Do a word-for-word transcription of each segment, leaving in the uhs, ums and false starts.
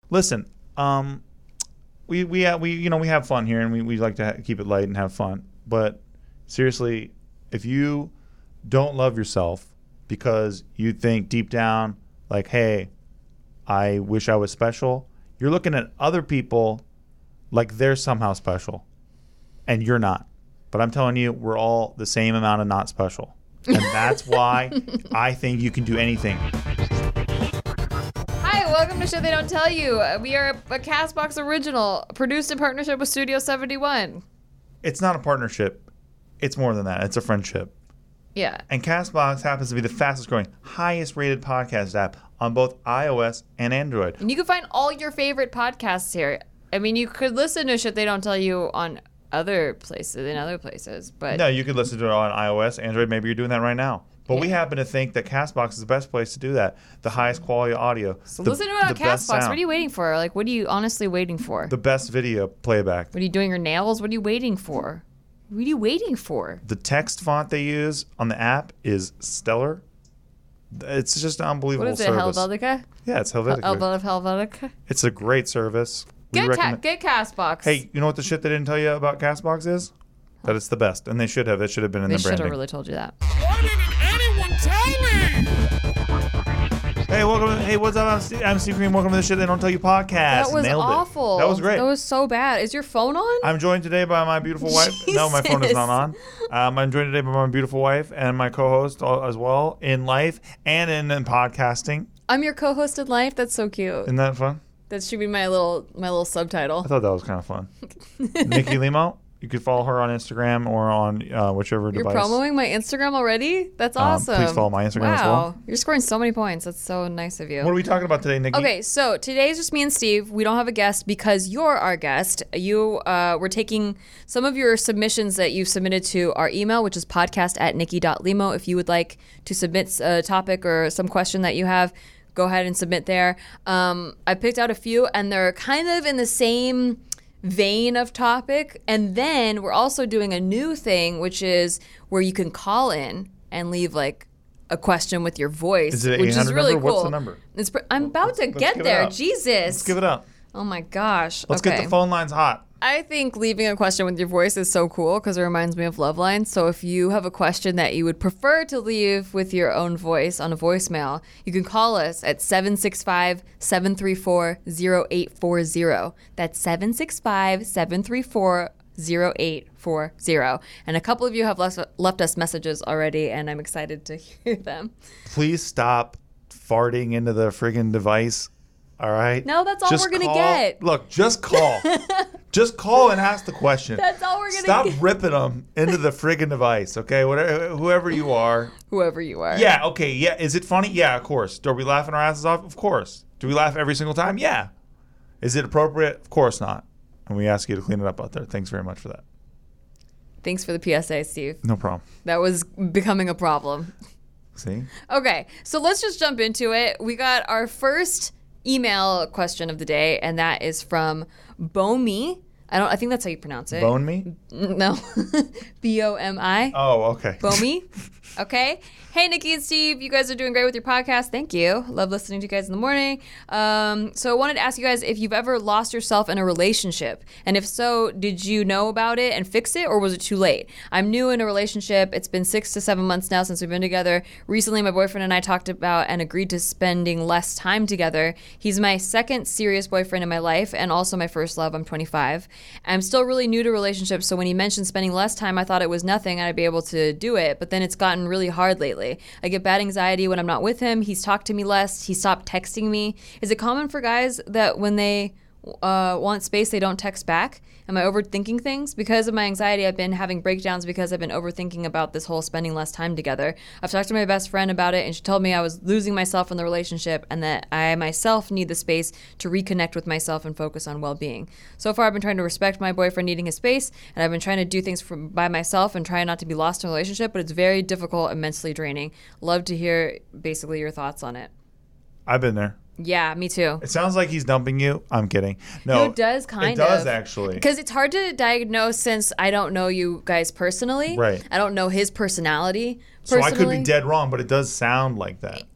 listen, um, we we uh, we you know we have fun here, and we, we like to ha- keep it light and have fun. But seriously, if you don't love yourself because you think deep down like, hey, I wish I was special, you're looking at other people like they're somehow special, and you're not. But I'm telling you, we're all the same amount of not special. And that's why I think you can do anything. Hi, welcome to Shit They Don't Tell You. We are a CastBox original, produced in partnership with Studio seventy-one. It's not a partnership. It's more than that. It's a friendship. Yeah. And CastBox happens to be the fastest growing, highest rated podcast app on both iOS and Android. And you can find all your favorite podcasts here. I mean, you could listen to Shit They Don't Tell You on other places, in other places, but... No, you could listen to it on iOS, Android. Maybe you're doing that right now. But yeah. We happen to think that CastBox is the best place to do that. The highest quality audio. So the, listen to it on CastBox. What are you waiting for? Like, what are you honestly waiting for? The best video playback. What are you doing, your nails? What are you waiting for? What are you waiting for? The text font they use on the app is stellar. It's just an unbelievable service. What is it, service. Helvetica? Yeah, it's Helvetica. Helvetica. Helvetica. It's a great service. Get, recommend- ta- get CastBox. Hey, you know what the shit they didn't tell you about CastBox is? That it's the best, and they should have. It should have been in they the branding. They should have really told you that. Why didn't anyone tell me? Hey, welcome. To, hey, what's up? I'm Steve, I'm Steve Green. Welcome to the Shit They Don't Tell You podcast. That was Nailed awful. It. That was great. That was so bad. Is your phone on? I'm joined today by my beautiful wife. Jesus. No, my phone is not on. Um, I'm joined today by my beautiful wife and my co-host as well in life and in, in podcasting. I'm your co-host in life. That's so cute. Isn't that fun? That should be my little my little subtitle. I thought that was kind of fun. Nikki Limo. You could follow her on Instagram or on uh, whichever You're device. You're promoting my Instagram already? That's awesome. Um, please follow my Instagram wow. as well. You're scoring so many points. That's so nice of you. What are we talking about today, Nikki? Okay, so today's just me and Steve. We don't have a guest because you're our guest. You, uh, we're taking some of your submissions that you've submitted to our email, which is podcast at nikki dot limo. If you would like to submit a topic or some question that you have, go ahead and submit there. Um, I picked out a few, and they're kind of in the same vein of topic. And then we're also doing a new thing, which is where you can call in and leave like a question with your voice, is it which is really number? cool. What's the number? It's, I'm about let's, to let's get there. Jesus. Let's give it up. Oh my gosh. Let's okay. get the phone lines hot. I think leaving a question with your voice is so cool because it reminds me of Loveline. So if you have a question that you would prefer to leave with your own voice on a voicemail, you can call us at seven six five, seven three four, zero eight four zero. That's seven six five, seven three four, zero eight four zero. And a couple of you have left, left us messages already, and I'm excited to hear them. Please stop farting into the friggin' device. All right? No, that's all just we're going to call. get. Look, just call. Just call and ask the question. That's all we're going to Stop get. ripping them into the friggin' device, okay? Whatever, whoever you are. Whoever you are. Yeah, okay, yeah. Is it funny? Yeah, of course. Are we laughing our asses off? Of course. Do we laugh every single time? Yeah. Is it appropriate? Of course not. And we ask you to clean it up out there. Thanks very much for that. Thanks for the P S A, Steve. No problem. That was becoming a problem. See? Okay, so let's just jump into it. We got our first email question of the day, and that is from Bomi. I don't. I think that's how you pronounce it. Bone me? No, B O M I. Oh, okay. Bomi. Okay. Hey, Nikki and Steve, you guys are doing great with your podcast. Thank you. Love listening to you guys in the morning. Um, so I wanted to ask you guys if you've ever lost yourself in a relationship. And if so, did you know about it and fix it, or was it too late? I'm new in a relationship. It's been six to seven months now since we've been together. Recently, my boyfriend and I talked about and agreed to spending less time together. He's my second serious boyfriend in my life and also my first love. I'm twenty-five. I'm still really new to relationships, so when he mentioned spending less time, I thought it was nothing and I'd be able to do it. But then it's gotten really hard lately. I get bad anxiety when I'm not with him. He's talked to me less. He stopped texting me. Is it common for guys that when they uh, want space, they don't text back? Am I overthinking things? Because of my anxiety, I've been having breakdowns because I've been overthinking about this whole spending less time together. I've talked to my best friend about it, and she told me I was losing myself in the relationship and that I myself need the space to reconnect with myself and focus on well-being. So far, I've been trying to respect my boyfriend needing his space, and I've been trying to do things for, by myself and trying not to be lost in a relationship, but it's very difficult and mentally draining. Love to hear basically your thoughts on it. I've been there. Yeah, me too. It sounds like he's dumping you. I'm kidding. No, it does kind of. It does of. actually. Because it's hard to diagnose since I don't know you guys personally. Right. I don't know his personality personally. So I could be dead wrong, but it does sound like that.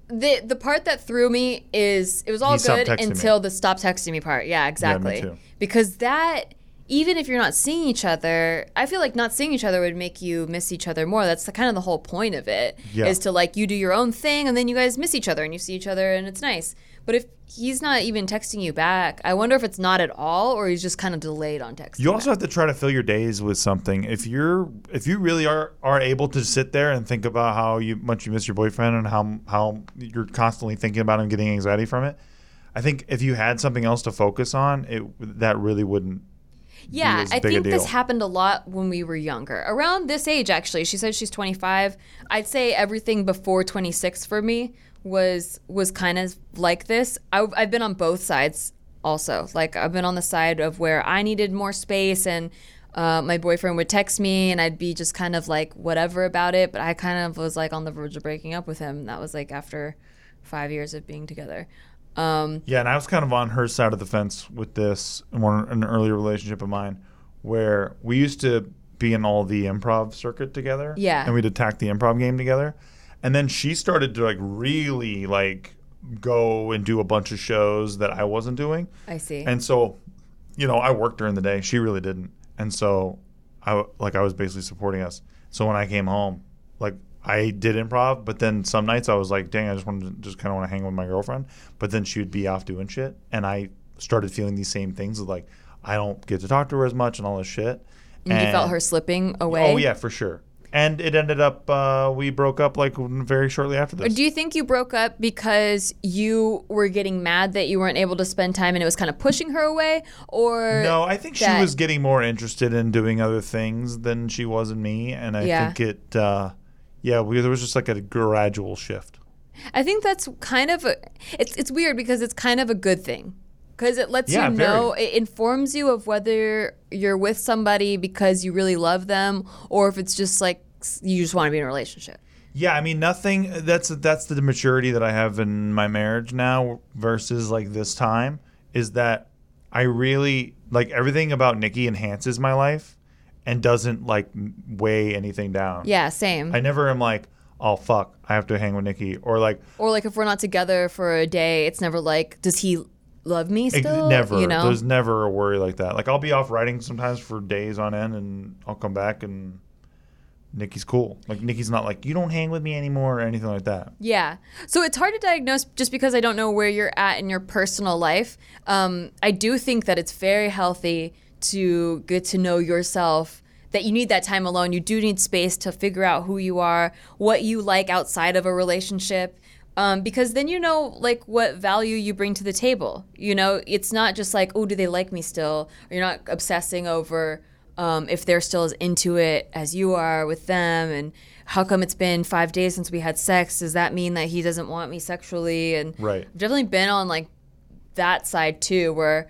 The the part that threw me is it was all He stopped good texting me. until the stop texting me part. Yeah, exactly. too. Because that, even if you're not seeing each other, I feel like not seeing each other would make you miss each other more. That's the, kind of the whole point of it, Yeah. is to like you do your own thing and then you guys miss each other and you see each other and it's nice. But if he's not even texting you back, I wonder if it's not at all or he's just kind of delayed on texting. You also have to try to fill your days with something. If you're if you really are are able to sit there and think about how you much you miss your boyfriend and how how you're constantly thinking about him, getting anxiety from it, I think if you had something else to focus on, it that really wouldn't. Yeah, as I big a think this deal. happened a lot when we were younger. Around this age, actually. She said she's twenty-five. I'd say everything before twenty-six for me was was kind of like this. I, I've been on both sides also. Like, I've been on the side of where I needed more space and uh, my boyfriend would text me and I'd be just kind of like whatever about it. But I kind of was like on the verge of breaking up with him. That was like after five years of being together. Um, Yeah, and I was kind of on her side of the fence with this in one an earlier relationship of mine, where we used to be in all the improv circuit together. Yeah. and we'd attack the improv game together, and then she started to like really like go and do a bunch of shows that I wasn't doing, I see. and so, you know, I worked during the day. She really didn't, and so I like I was basically supporting us. So when I came home, like. I did improv, but then some nights I was like, dang, I just wanted to just kind of want to hang with my girlfriend. But then she would be off doing shit. And I started feeling these same things of like, I don't get to talk to her as much and all this shit. and you felt her slipping away? Oh, yeah, for sure. And it ended up, uh, we broke up like very shortly after this. Do you think you broke up because you were getting mad that you weren't able to spend time and it was kind of pushing her away? Or No, I think that- she was getting more interested in doing other things than she was in me. And I Yeah. think it, uh, yeah, we, there was just like a gradual shift. I think that's kind of a, it's it's weird because it's kind of a good thing. Because it lets Yeah, you very. know, it informs you of whether you're with somebody because you really love them or if it's just like you just want to be in a relationship. Yeah, I mean, nothing. That's that's the maturity that I have in my marriage now versus like this time is that I really like everything about Nikki enhances my life and doesn't like m- weigh anything down. Yeah, same. I never am like, oh fuck, I have to hang with Nikki, or like Or like if we're not together for a day, it's never like, does he love me ex- still? never. You know? There's never a worry like that. Like I'll be off writing sometimes for days on end, and I'll come back and Nikki's cool. Like Nikki's not like you don't hang with me anymore or anything like that. Yeah. So it's hard to diagnose just because I don't know where you're at in your personal life. Um, I do think that it's very healthy to get to know yourself, that you need that time alone. You do need space to figure out who you are, what you like outside of a relationship. Um, because then you know like what value you bring to the table. You know, it's not just like, oh, do they like me still? Or you're not obsessing over um, if they're still as into it as you are with them, and how come it's been five days since we had sex? Does that mean that he doesn't want me sexually? And Right. I've definitely been on like that side too, where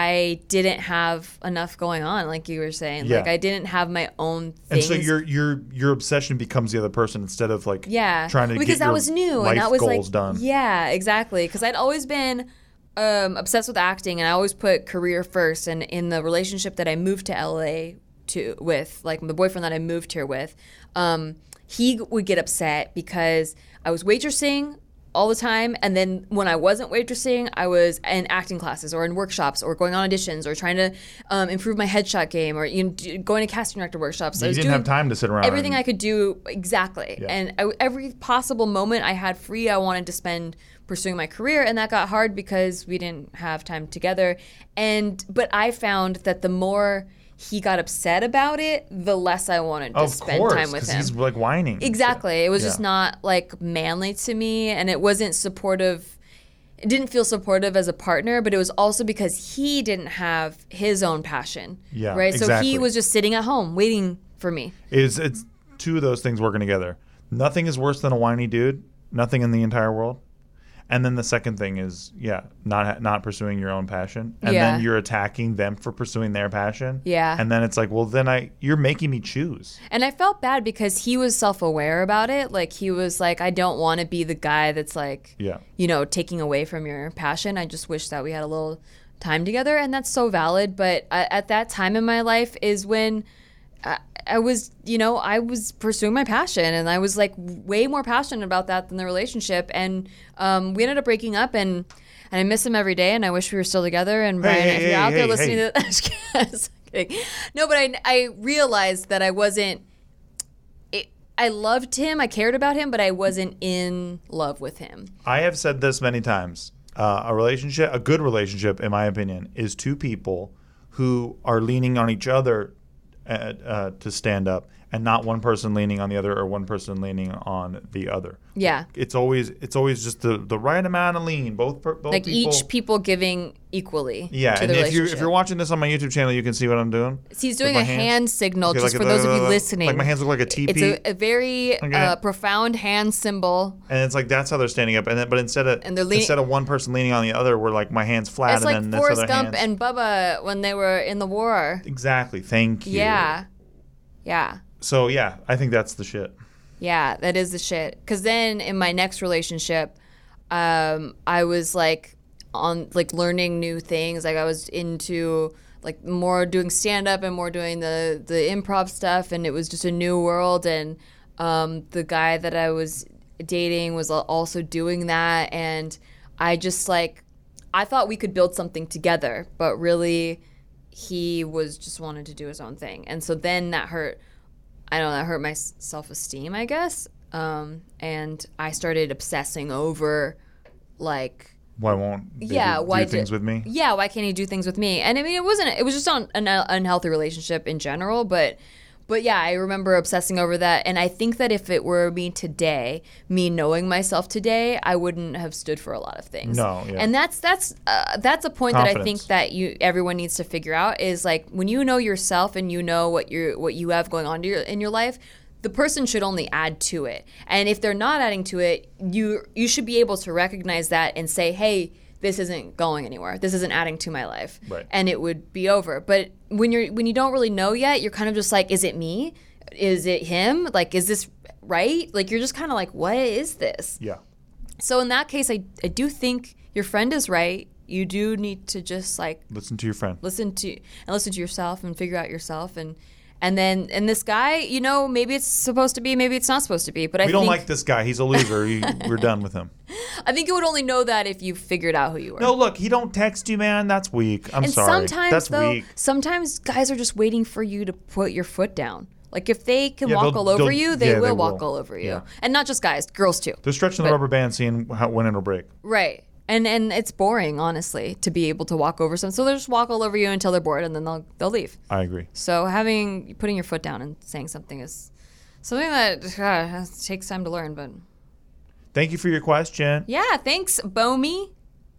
I didn't have enough going on, like you were saying. Yeah. Like I didn't have my own And things. so your your your obsession becomes the other person instead of like Yeah, trying to because get that your was new life and that was goals like done. Yeah, exactly. Because I'd always been um, obsessed with acting, and I always put career first. And in the relationship that I moved to L A to with, like the boyfriend that I moved here with, um, he would get upset because I was waitressing all the time, and then when I wasn't waitressing, I was in acting classes or in workshops or going on auditions or trying to um, improve my headshot game or you know, d- going to casting director workshops. I You was didn't doing have time to sit around. everything and- I could do exactly, Yeah. and I, every possible moment I had free, I wanted to spend pursuing my career, and that got hard because we didn't have time together. And but I found that the more he got upset about it, the less I wanted to Of spend course, time with because him. he's like whining. and Exactly. shit. It was Yeah. just not like manly to me, and it wasn't supportive. It didn't feel supportive as a partner, but it was also because he didn't have his own passion. Yeah, Right. So exactly. he was just sitting at home waiting for me. It's it's two of those things working together. Nothing is worse than a whiny dude. Nothing in the entire world. And then the second thing is, yeah, not not pursuing your own passion, and Yeah. then you're attacking them for pursuing their passion. Yeah. And then it's like, well, then I you're making me choose. And I felt bad because he was self-aware about it. Like he was like, I don't want to be the guy that's like, Yeah. you know, taking away from your passion. I just wish that we had a little time together, and that's so valid. But I, at that time in my life is when I, I was, you know, I was pursuing my passion, and I was like way more passionate about that than the relationship. And um, we ended up breaking up, and and I miss him every day, and I wish we were still together. And Brian, hey, if you're hey, out there hey, listening hey. to this, just kidding. No, but I I realized that I wasn't. It, I loved him, I cared about him, but I wasn't in love with him. I have said this many times. Uh, a relationship, a good relationship, in my opinion, is two people who are leaning on each other uh, uh, to stand up, and not one person leaning on the other or one person leaning on the other. Yeah. It's always it's always just the, the right amount of lean. Both per, both Like people. each people giving equally. Yeah, to and the if you relationship. if you're watching this on my YouTube channel, you can see what I'm doing. So he's with doing my a hands. hand signal, Okay, just like for a- those of you like listening. my hands look like a teepee. It's a, a very Okay. uh, profound hand symbol. And it's like that's how they're standing up, and then, but instead of And they're leaning- instead of one person leaning on the other, we're like my hands flat, It's and like then this Forrest other Gump hands. and Bubba when they were in the war. Exactly. Thank you. Yeah. Yeah. So yeah, I think that's the shit. Yeah, that is the shit. Because then in my next relationship, um, I was like on like learning new things. Like I was into like more doing stand up and more doing the the improv stuff, and it was just a new world. And um, the guy that I was dating was al- also doing that, and I just like I thought we could build something together, but really he was just wanted to do his own thing, and so then that hurt. I don't know, that hurt my s- self-esteem, I guess. Um, and I started obsessing over, like, Why won't they yeah, do, why do things di- with me? Yeah, why can't he do things with me? And I mean, it wasn't. It was just on an un- unhealthy relationship in general. But, but yeah, I remember obsessing over that. And I think that if it were me today, me knowing myself today, I wouldn't have stood for a lot of things. No, yeah. And that's that's uh, that's a point that I Confidence. think that you everyone needs to figure out is like when you know yourself and you know what you what you have going on to your, in your life. The person should only add to it. And if they're not adding to it, you you should be able to recognize that and say, hey, this isn't going anywhere. This isn't adding to my life. Right. And it would be over. But when you're when you don't really know yet, you're kind of just like, is it me? Is it him? Like, is this right? Like, you're just kind of like, what is this? Yeah. So in that case, I, I do think your friend is right. You do need to just like Listen to your friend. listen to and listen to yourself and figure out yourself and and then and this guy, you know, maybe it's supposed to be, maybe it's not supposed to be. But I We don't think like this guy. He's a loser. He, we're done with him. I think you would only know that if you figured out who you were. No, look, he don't text you, man. That's weak. I'm and sorry. sometimes That's though, weak. sometimes guys are just waiting for you to put your foot down. Like if they can Yeah, walk they'll- all over they'll- you, they yeah, will they walk will. all over you. Yeah. And not just guys, girls too. They're stretching the But- rubber band, seeing how, when it'll break. Right. And and it's boring, honestly, to be able to walk over some. So they'll just walk all over you until they're bored, and then they'll they'll leave. I agree. So having putting your foot down and saying something is something that uh, takes time to learn. But Thank you for your question. yeah, thanks, Bomi.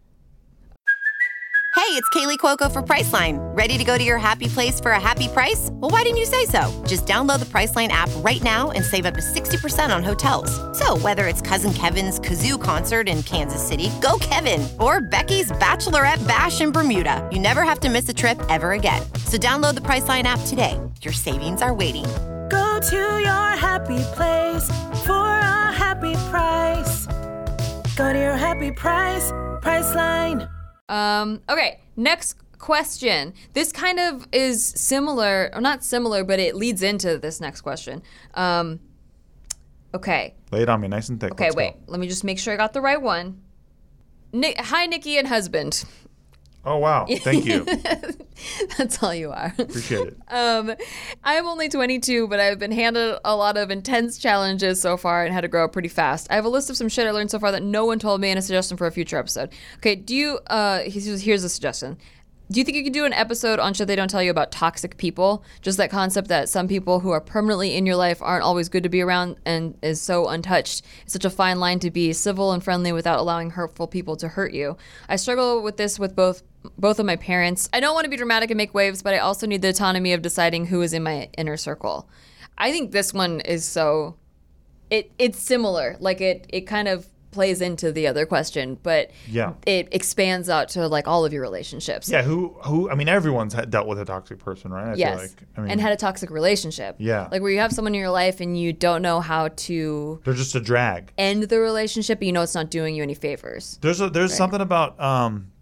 Hey, it's Kaylee Cuoco for Priceline. Ready to go to your happy place for a happy price? Well, why didn't you say so? Just download the Priceline app right now and save up to sixty percent on hotels. So whether it's Cousin Kevin's Kazoo concert in Kansas City, go Kevin, or Becky's Bachelorette Bash in Bermuda, you never have to miss a trip ever again. So download the Priceline app today. Your savings are waiting. Go to your happy place for a happy price. Go to your happy price, Priceline. Um, okay, next question. This kind of is similar, or not similar, but it leads into this next question. Um, okay. Lay it on me, nice and thick. Okay, Let's wait. Go. Let me just make sure I got the right one. Ni- Hi, Nikki and husband. Oh wow, thank you. That's all you are. Appreciate it. Um, I'm only twenty-two, but I've been handed a lot of intense challenges so far and had to grow up pretty fast. I have a list of some shit I learned so far that no one told me and a suggestion for a future episode. Okay, do you, uh, here's, here's a suggestion. Do you think you could do an episode on shit they don't tell you about toxic people? Just that concept that some people who are permanently in your life aren't always good to be around and is so untouched. It's such a fine line to be civil and friendly without allowing hurtful people to hurt you. I struggle with this with both both of my parents. I don't want to be dramatic and make waves, but I also need the autonomy of deciding who is in my inner circle. I think this one is so it it's similar. Like it it kind of plays into the other question, but Yeah. it expands out to like all of your relationships. Yeah, who who? I mean, everyone's had dealt with a toxic person, right? I Yes. Feel like. I mean, and had a toxic relationship. Yeah. Like where you have someone in your life and you don't know how to they're just a drag. end the relationship, but you know it's not doing you any favors. There's a, there's something about um,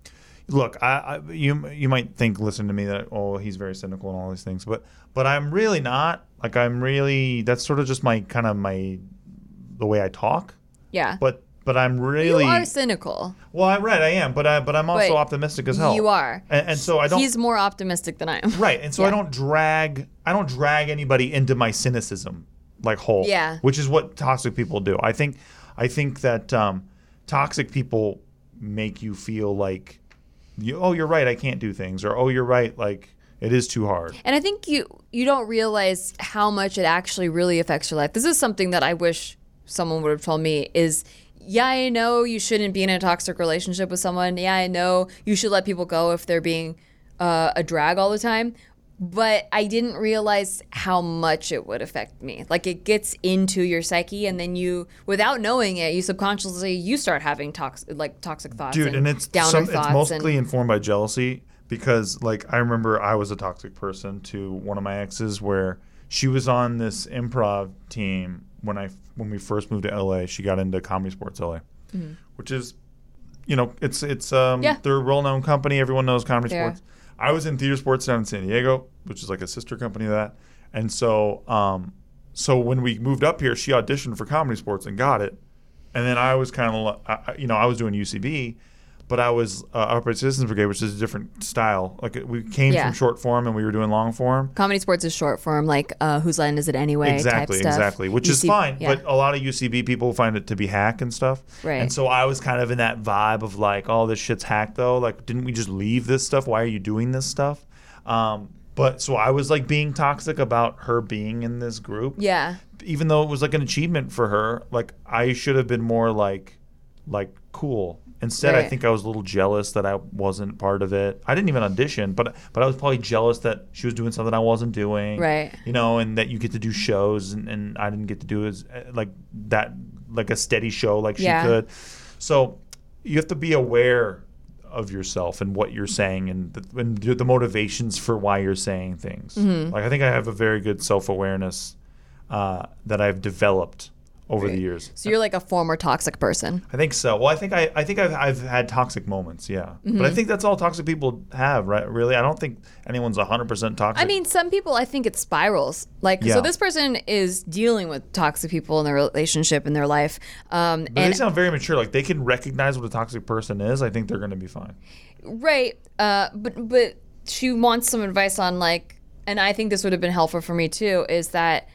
look, I, I you you might think, listen to me, that oh he's very cynical and all these things, but but I'm really not. Like I'm really that's sort of just my kind of my the way I talk. Yeah. But but I'm really you are cynical. Well, I'm right, I am, but I but I'm also But optimistic as hell. You are. and, and so I don't. He's more optimistic than I am. Right, and so Yeah. I don't drag I don't drag anybody into my cynicism like hole. Yeah. Which is what toxic people do. I think I think that um, toxic people make you feel like, you, oh, you're right, I can't do things, or oh, you're right, like it is too hard. And I think you you don't realize how much it actually really affects your life. This is something that I wish someone would have told me is, yeah, I know you shouldn't be in a toxic relationship with someone. Yeah, I know you should let people go if they're being uh, a drag all the time. But I didn't realize how much it would affect me. Like it gets into your psyche, and then you, without knowing it, you subconsciously you start having toxic, like toxic thoughts, Dude, and, and it's downer some, thoughts. it's mostly and, informed by jealousy, because like I remember I was a toxic person to one of my exes, where she was on this improv team when I when we first moved to L A. She got into Comedy Sports L A, mm-hmm. which is, you know, it's it's um yeah. they're a well-known company. Everyone knows Comedy They are. Sports. I was in Theater Sports down in San Diego, which is like a sister company of that. And so um, so when we moved up here, she auditioned for Comedy Sports and got it. And then I was kind of, you know, I was doing U C B, but I was uh, Upright Citizens Brigade, which is a different style. Like we came Yeah. from short form and we were doing long form. Comedy Sports is short form, like uh, Whose Line Is It Anyway? Exactly, type stuff. exactly, which You is see- fine. yeah. But a lot of U C B people find it to be hack and stuff. Right. And so I was kind of in that vibe of like, oh, this shit's hack though. Like, didn't we just leave this stuff? Why are you doing this stuff? Um, but so I was like being toxic about her being in this group. Yeah. Even though it was like an achievement for her, like I should have been more like, like cool. Instead, I Right. think I was a little jealous that I wasn't part of it. I didn't even audition, but but I was probably jealous that she was doing something I wasn't doing. Right. You know, and that you get to do shows and, and I didn't get to do as like that, like a steady show like Yeah. she could. So you have to be aware of yourself and what you're saying and the, and the motivations for why you're saying things. Mm-hmm. Like I think I have a very good self-awareness uh, that I've developed over the years. So you're like a former toxic person. I think so. Well, I think I, I think I've, I've had toxic moments, yeah. Mm-hmm. But I think that's all toxic people have, right? Really, I don't think anyone's one hundred percent toxic. I mean, some people, I think it spirals. Like, Yeah. so this person is dealing with toxic people in their relationship, in their life. Um, but and they sound very mature. Like they can recognize what a toxic person is. I think they're going to be fine. Right. Uh, but but she wants some advice on like, and I think this would have been helpful for me too, is that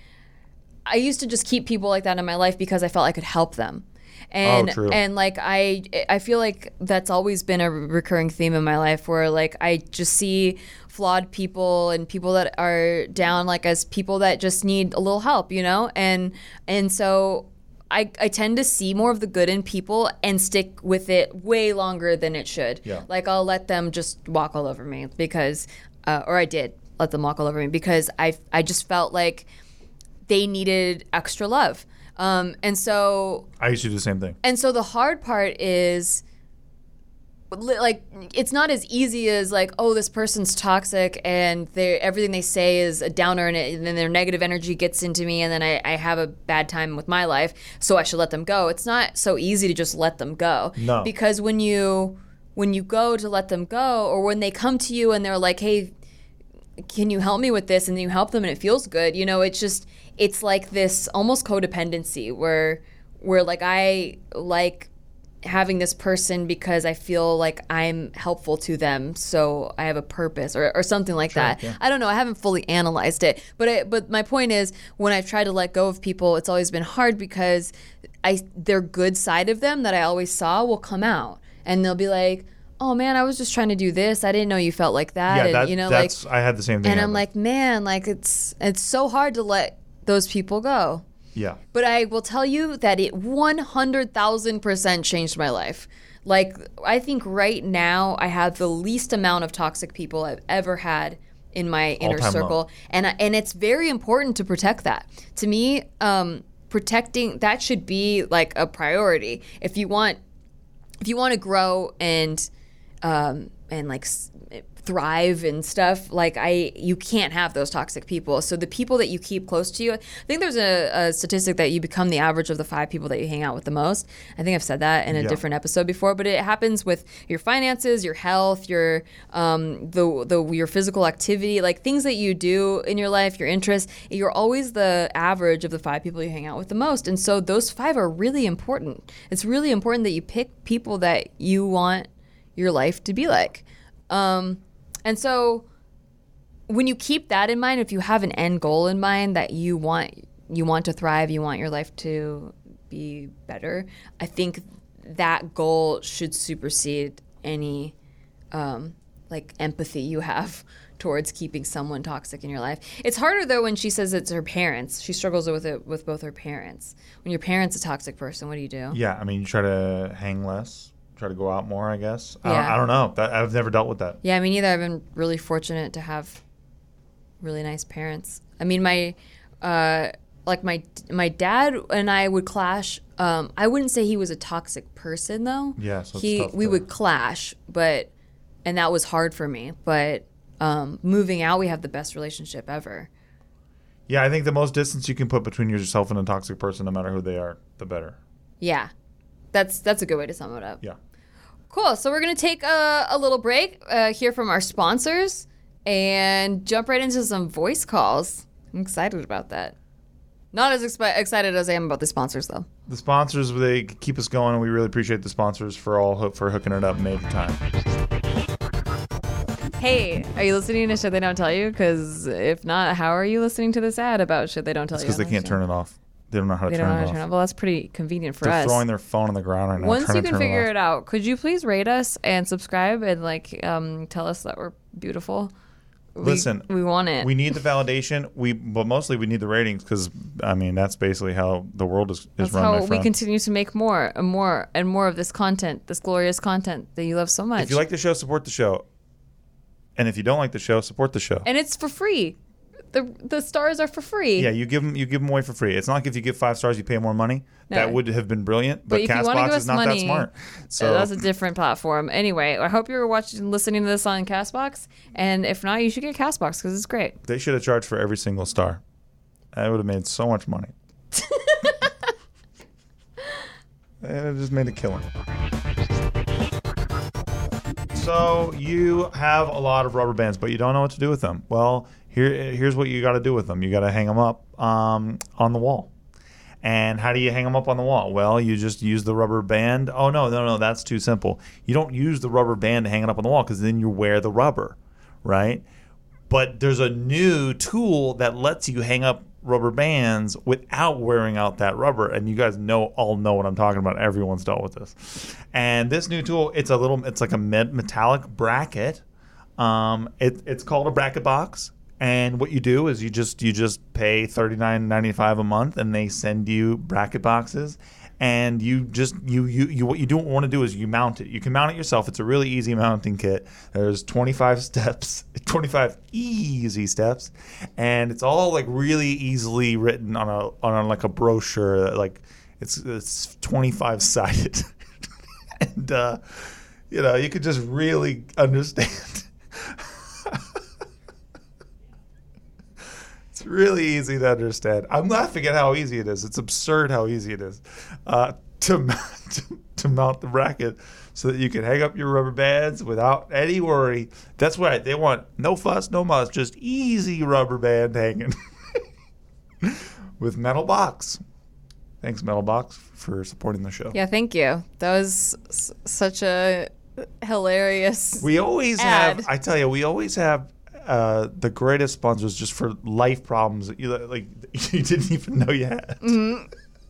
I used to just keep people like that in my life because I felt I could help them. And Oh, true. and like I I feel like that's always been a recurring theme in my life where like I just see flawed people and people that are down like as people that just need a little help, you know? And and so I, I tend to see more of the good in people and stick with it way longer than it should. Yeah. Like I'll let them just walk all over me because, uh, or I did let them walk all over me because I, I just felt like they needed extra love. Um, and so, I used to do the same thing. and so the hard part is li- like it's not as easy as like, oh, this person's toxic and they everything they say is a downer and, it, and then their negative energy gets into me and then I, I have a bad time with my life, so I should let them go. It's not so easy to just let them go. No. Because when you when you go to let them go, or when they come to you and they're like, hey, can you help me with this? And then you help them and it feels good. You know, it's just, it's like this almost codependency where, where like I like having this person because I feel like I'm helpful to them. So I have a purpose or, or something like that. yeah. I don't know. I haven't fully analyzed it, but I, but my point is when I've tried to let go of people, it's always been hard because I, their good side of them that I always saw will come out and they'll be like, oh man, I was just trying to do this. I didn't know you felt like that. Yeah, and that, you know, that's, like, I had the same thing. and I'm happen. like, man, like it's it's so hard to let those people go. yeah. But I will tell you that it one hundred thousand percent changed my life. Like I think right now I have the least amount of toxic people I've ever had in my inner All-time circle, low. and I- and it's very important to protect that. To me, um, protecting that should be like a priority. If you want, if you want to grow and um, and like s- thrive and stuff, like I you can't have those toxic people. So the people that you keep close to you, I think there's a, a statistic that you become the average of the five people that you hang out with the most. I think I've said that in a Yeah. different episode before, but it happens with your finances, your health, your um the the your physical activity, like things that you do in your life, your interests. You're always the average of the five people you hang out with the most, and so those five are really important. It's really important that you pick people that you want your life to be like. Um, and so when you keep that in mind, if you have an end goal in mind that you want you want to thrive, you want your life to be better, I think that goal should supersede any um, like empathy you have towards keeping someone toxic in your life. It's harder though when she says it's her parents. She struggles with it with both her parents. When your parent's a toxic person, what do you do? Yeah, I mean, you try to hang less. Try to go out more, I guess. I, don't, Yeah. I don't know. That, I've never dealt with that. Yeah, I mean, either I've been really fortunate to have really nice parents. I mean, my uh, like my my dad and I would clash. Um, I wouldn't say he was a toxic person though. Yeah, so it's he tough we to- would clash, but and that was hard for me. But um, moving out, we have the best relationship ever. Yeah, I think the most distance you can put between yourself and a toxic person, no matter who they are, the better. Yeah, that's that's a good way to sum it up. Yeah. Cool. So we're going to take a, a little break, uh, hear from our sponsors, and jump right into some voice calls. I'm excited about that. Not as expi- excited as I am about the sponsors, though. The sponsors, they keep us going, and we really appreciate the sponsors for all ho- for hooking it up and made the time. Hey, are you listening to Shit They Don't Tell You? Because if not, how are you listening to this ad about Shit They Don't Tell It's You? because they can't turn it off. They don't know how to They turn don't know how it to off. turn it off. Well, that's pretty convenient for They're us. throwing their phone on the ground right now. Once trying you to can turn figure it, it out, could you please rate us and subscribe and like um, tell us that we're beautiful? We- Listen, we, want it. We need the validation. We, but mostly we need the ratings because I mean that's basically how the world is, is That's run. how my we friend. continue to make more and more and more of this content, this glorious content that you love so much. If you like the show, support the show. And if you don't like the show, support the show. and it's for free. The the stars are for free. Yeah, you give them you give them away for free. It's not like if you give five stars, you pay more money. No. That would have been brilliant, But but, if you wanna give Castbox us is not money, that smart. So So that's a different platform. Anyway, I hope you're watching, listening to this on Castbox, and if not, you should get Castbox because it's great. they should have charged for every single star. I would have made so much money. And it just made a killing. So you have a lot of rubber bands, but you don't know what to do with them. Well, here, here's what you got to do with them. You got to hang them up um, on the wall. And how do you hang them up on the wall? Well, you just use the rubber band. Oh, no, no, no, that's too simple. You don't use the rubber band to hang it up on the wall because then you wear the rubber, right? But there's a new tool that lets you hang up rubber bands without wearing out that rubber. And you guys know all know what I'm talking about. Everyone's dealt with this. And this new tool, it's a little, it's like a med- metallic bracket. Um, it, it's called a bracket box. And what you do is you just you just pay thirty-nine ninety-five a month, and they send you bracket boxes. And you just you you, you what you don't want to do is you mount it. You can mount it yourself. It's a really easy mounting kit. There's twenty-five steps, twenty-five easy steps, and it's all like really easily written on a on a, like a brochure. Like it's it's twenty-five sided, and uh, you know you could just really understand. It's really easy to understand. I'm laughing at how easy it is. It's absurd how easy it is uh, to, to to mount the bracket so that you can hang up your rubber bands without any worry. That's right. They want no fuss, no muss, just easy rubber band hanging with Metal Box. Thanks, Metal Box, for supporting the show. Yeah, thank you. That was s- such a hilarious. We always ad. have. I tell you, we always have. Uh, the greatest sponsors just for life problems that you like you didn't even know you had. Mm-hmm.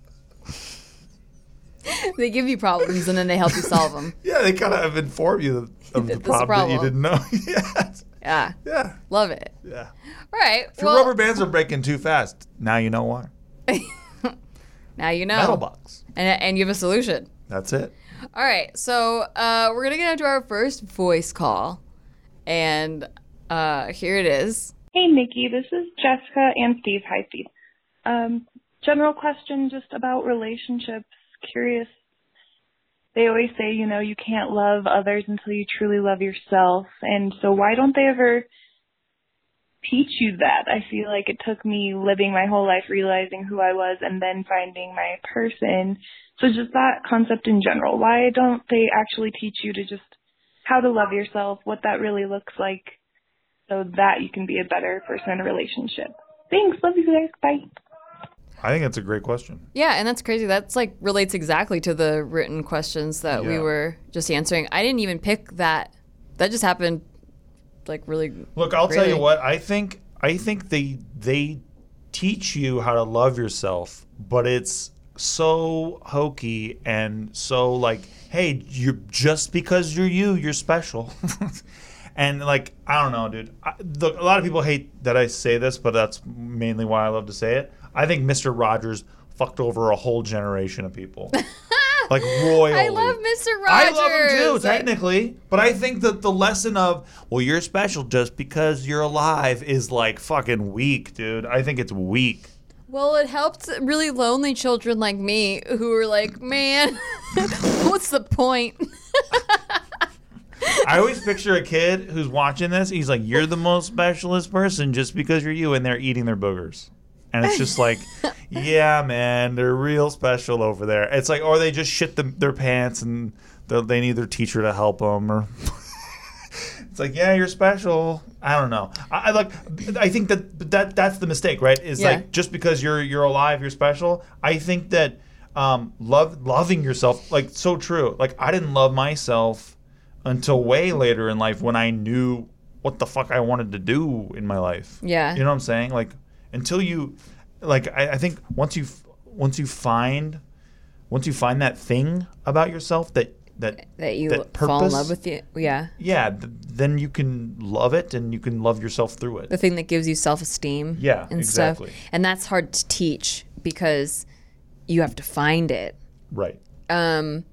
They give you problems and then they help you solve them. Yeah, they kind of inform you of the That's a problem, that you problem. didn't know. Yes. Yeah, Yeah. love it. Yeah. All right. If your well, rubber bands are breaking too fast, now you know why. now you know. Metal Box. And, and you have a solution. That's it. All right. So uh, we're going to get into our first voice call. And uh, here it is. Hey, Nikki, this is Jessica and Steve. Hi, Steve. Um, general question just about relationships. Curious they always say, you know, you can't love others until you truly love yourself. And so why don't they ever teach you that? I feel like it took me living my whole life realizing who I was and then finding my person. So just that concept in general. Why don't they actually teach you to just how to love yourself, what that really looks like, so that you can be a better person in a relationship? Thanks. Love you guys. Bye. I think that's a great question. Yeah, and that's crazy. That's like relates exactly to the written questions that we Yeah. were just answering. I didn't even pick that. That just happened like really Look, I'll tell you really- what. I think I think they they teach you how to love yourself, but it's so hokey and so like, hey, you're just because you're you, you're special. And like, I don't know, dude. I, look, a lot of people hate that I say this, but that's mainly why I love to say it. I think Mister Rogers fucked over a whole generation of people. Like royally. I love Mister Rogers. I love him too, technically. But I think that the lesson of, well, you're special just because you're alive is like fucking weak, dude. I think it's weak. Well, it helped really lonely children like me who were like, man, what's the point? I always picture a kid who's watching this. He's like, you're the most specialist person just because you're you, and they're eating their boogers. And it's just like, yeah, man, they're real special over there. It's like, or they just shit them, their pants and they need their teacher to help them. Or it's like, yeah, you're special. I don't know. I, I like. I think that that that's the mistake, right? Is Yeah. like just because you're you're alive, you're special. I think that um, love loving yourself, like so true. Like I didn't love myself until way later in life when I knew what the fuck I wanted to do in my life. Yeah. You know what I'm saying? Like until you, like I, I think once you once you find once you find that thing about yourself that that That you that fall in purpose, love with you. Yeah. yeah, th- then you can love it and you can love yourself through it. The thing that gives you self-esteem. Yeah, and exactly. stuff. And that's hard to teach because you have to find it. Right. Um,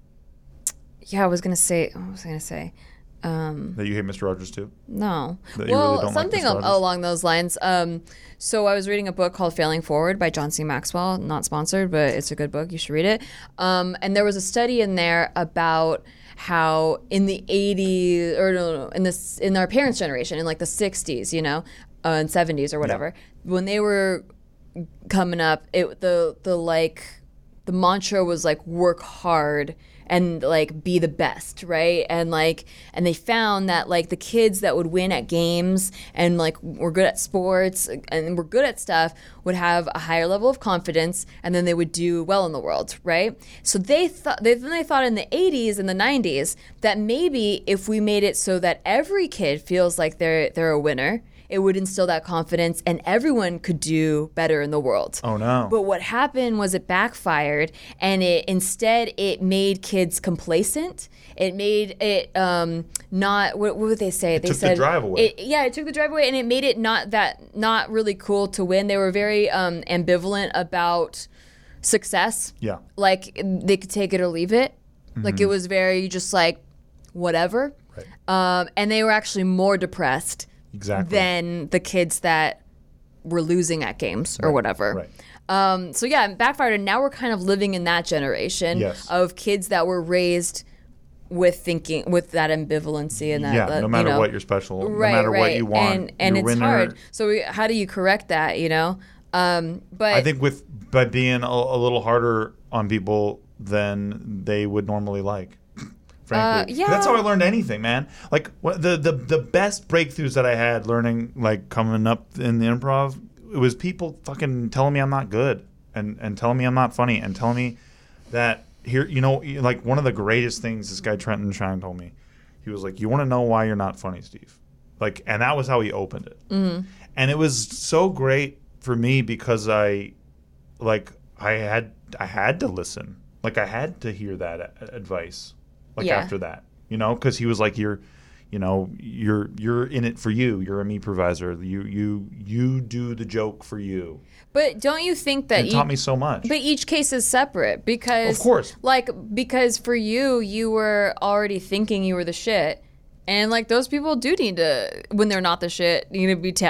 yeah, I was going to say, what was I going to say? Um, That you hate Mister Rogers too? no. That you well, really don't like something Mister al- Rogers? along those lines. Um, so I was reading a book called Failing Forward by John C. Maxwell. Not sponsored, but it's a good book. You should read it. Um, and there was a study in there about how in the eighties, or no, no, in this in our parents' generation, in like the sixties, you know, uh, and seventies or whatever, when they were coming up, it the the like the mantra was like work hard and like be the best, right? And like and they found that like the kids that would win at games and like were good at sports and were good at stuff would have a higher level of confidence and then they would do well in the world, right? So they thought they then they thought in the eighties and the nineties that maybe if we made it so that every kid feels like they're they're a winner, it would instill that confidence and everyone could do better in the world. Oh no. But what happened was it backfired, and it instead it made kids complacent. It made it um, not what, what would they say? They took the said drive away. It, yeah, it took the drive away, and it made it not that not really cool to win. They were very um, ambivalent about success. Yeah. Like they could take it or leave it. Like it was very just like whatever. Right. Um, and they were actually more depressed Exactly. than the kids that were losing at games or whatever. Right. Um, so yeah, it backfired, and now we're kind of living in that generation Yes. of kids that were raised with thinking with that ambivalency and that. Yeah, that, no matter you know, what you're special, right, no matter right. what you want, and and you're it's winner. hard. So we, how do you correct that? You know, um, but I think with by being a, a little harder on people than they would normally like. Frankly, Uh, yeah. that's how I learned anything, man. Like what, the the the best breakthroughs that I had learning, like coming up in the improv, it was people fucking telling me I'm not good and and telling me I'm not funny and telling me that here, you know, like one of the greatest things this guy Trenton Shine told me, he was like, you want to know why you're not funny, Steve? Like, and that was how he opened it. Mm-hmm. And it was so great for me because I, like, I had I had to listen. Like, I had to hear that a- advice. Like Yeah. after that, you know, because he was like, "You're, you know, you're you're in it for you. You're a me improviser. You you you do the joke for you." but don't you think that It each, taught me so much. but each case is separate because Of course. like because for you you were already thinking you were the shit, and like those people do need to, when they're not the shit, need to be ta-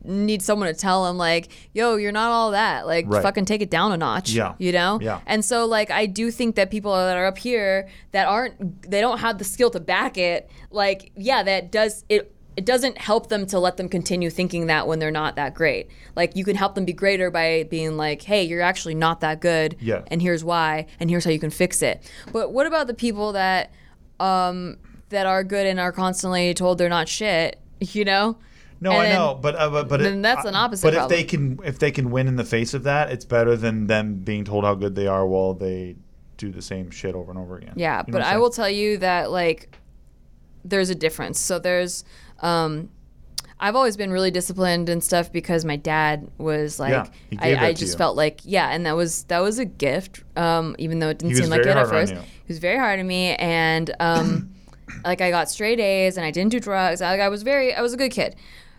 need someone to tell him like, yo, you're not all that. Like, Right. fucking take it down a notch. Yeah. You know? Yeah. And so, like, I do think that people that are up here that aren't, they don't have the skill to back it. Like, yeah, that does, it it doesn't help them to let them continue thinking that when they're not that great. Like, you can help them be greater by being like, hey, you're actually not that good. Yeah. And here's why, and here's how you can fix it. But what about the people that, um, that are good and are constantly told they're not shit, you know? No, And I then- know, but uh, but, but then it- that's an opposite But problem. if they can if they can win in the face of that, it's better than them being told how good they are while they do the same shit over and over again. Yeah, You know but what I'm I saying? will tell you that like there's a difference. So there's um I've always been really disciplined and stuff because my dad was like Yeah, he gave I, I that to just you. felt like yeah, and that was that was a gift. Um even though it didn't He was seem like very it at hard on first. you. He was very hard on me and um like I got straight A's and I didn't do drugs. Like I was very I was a good kid.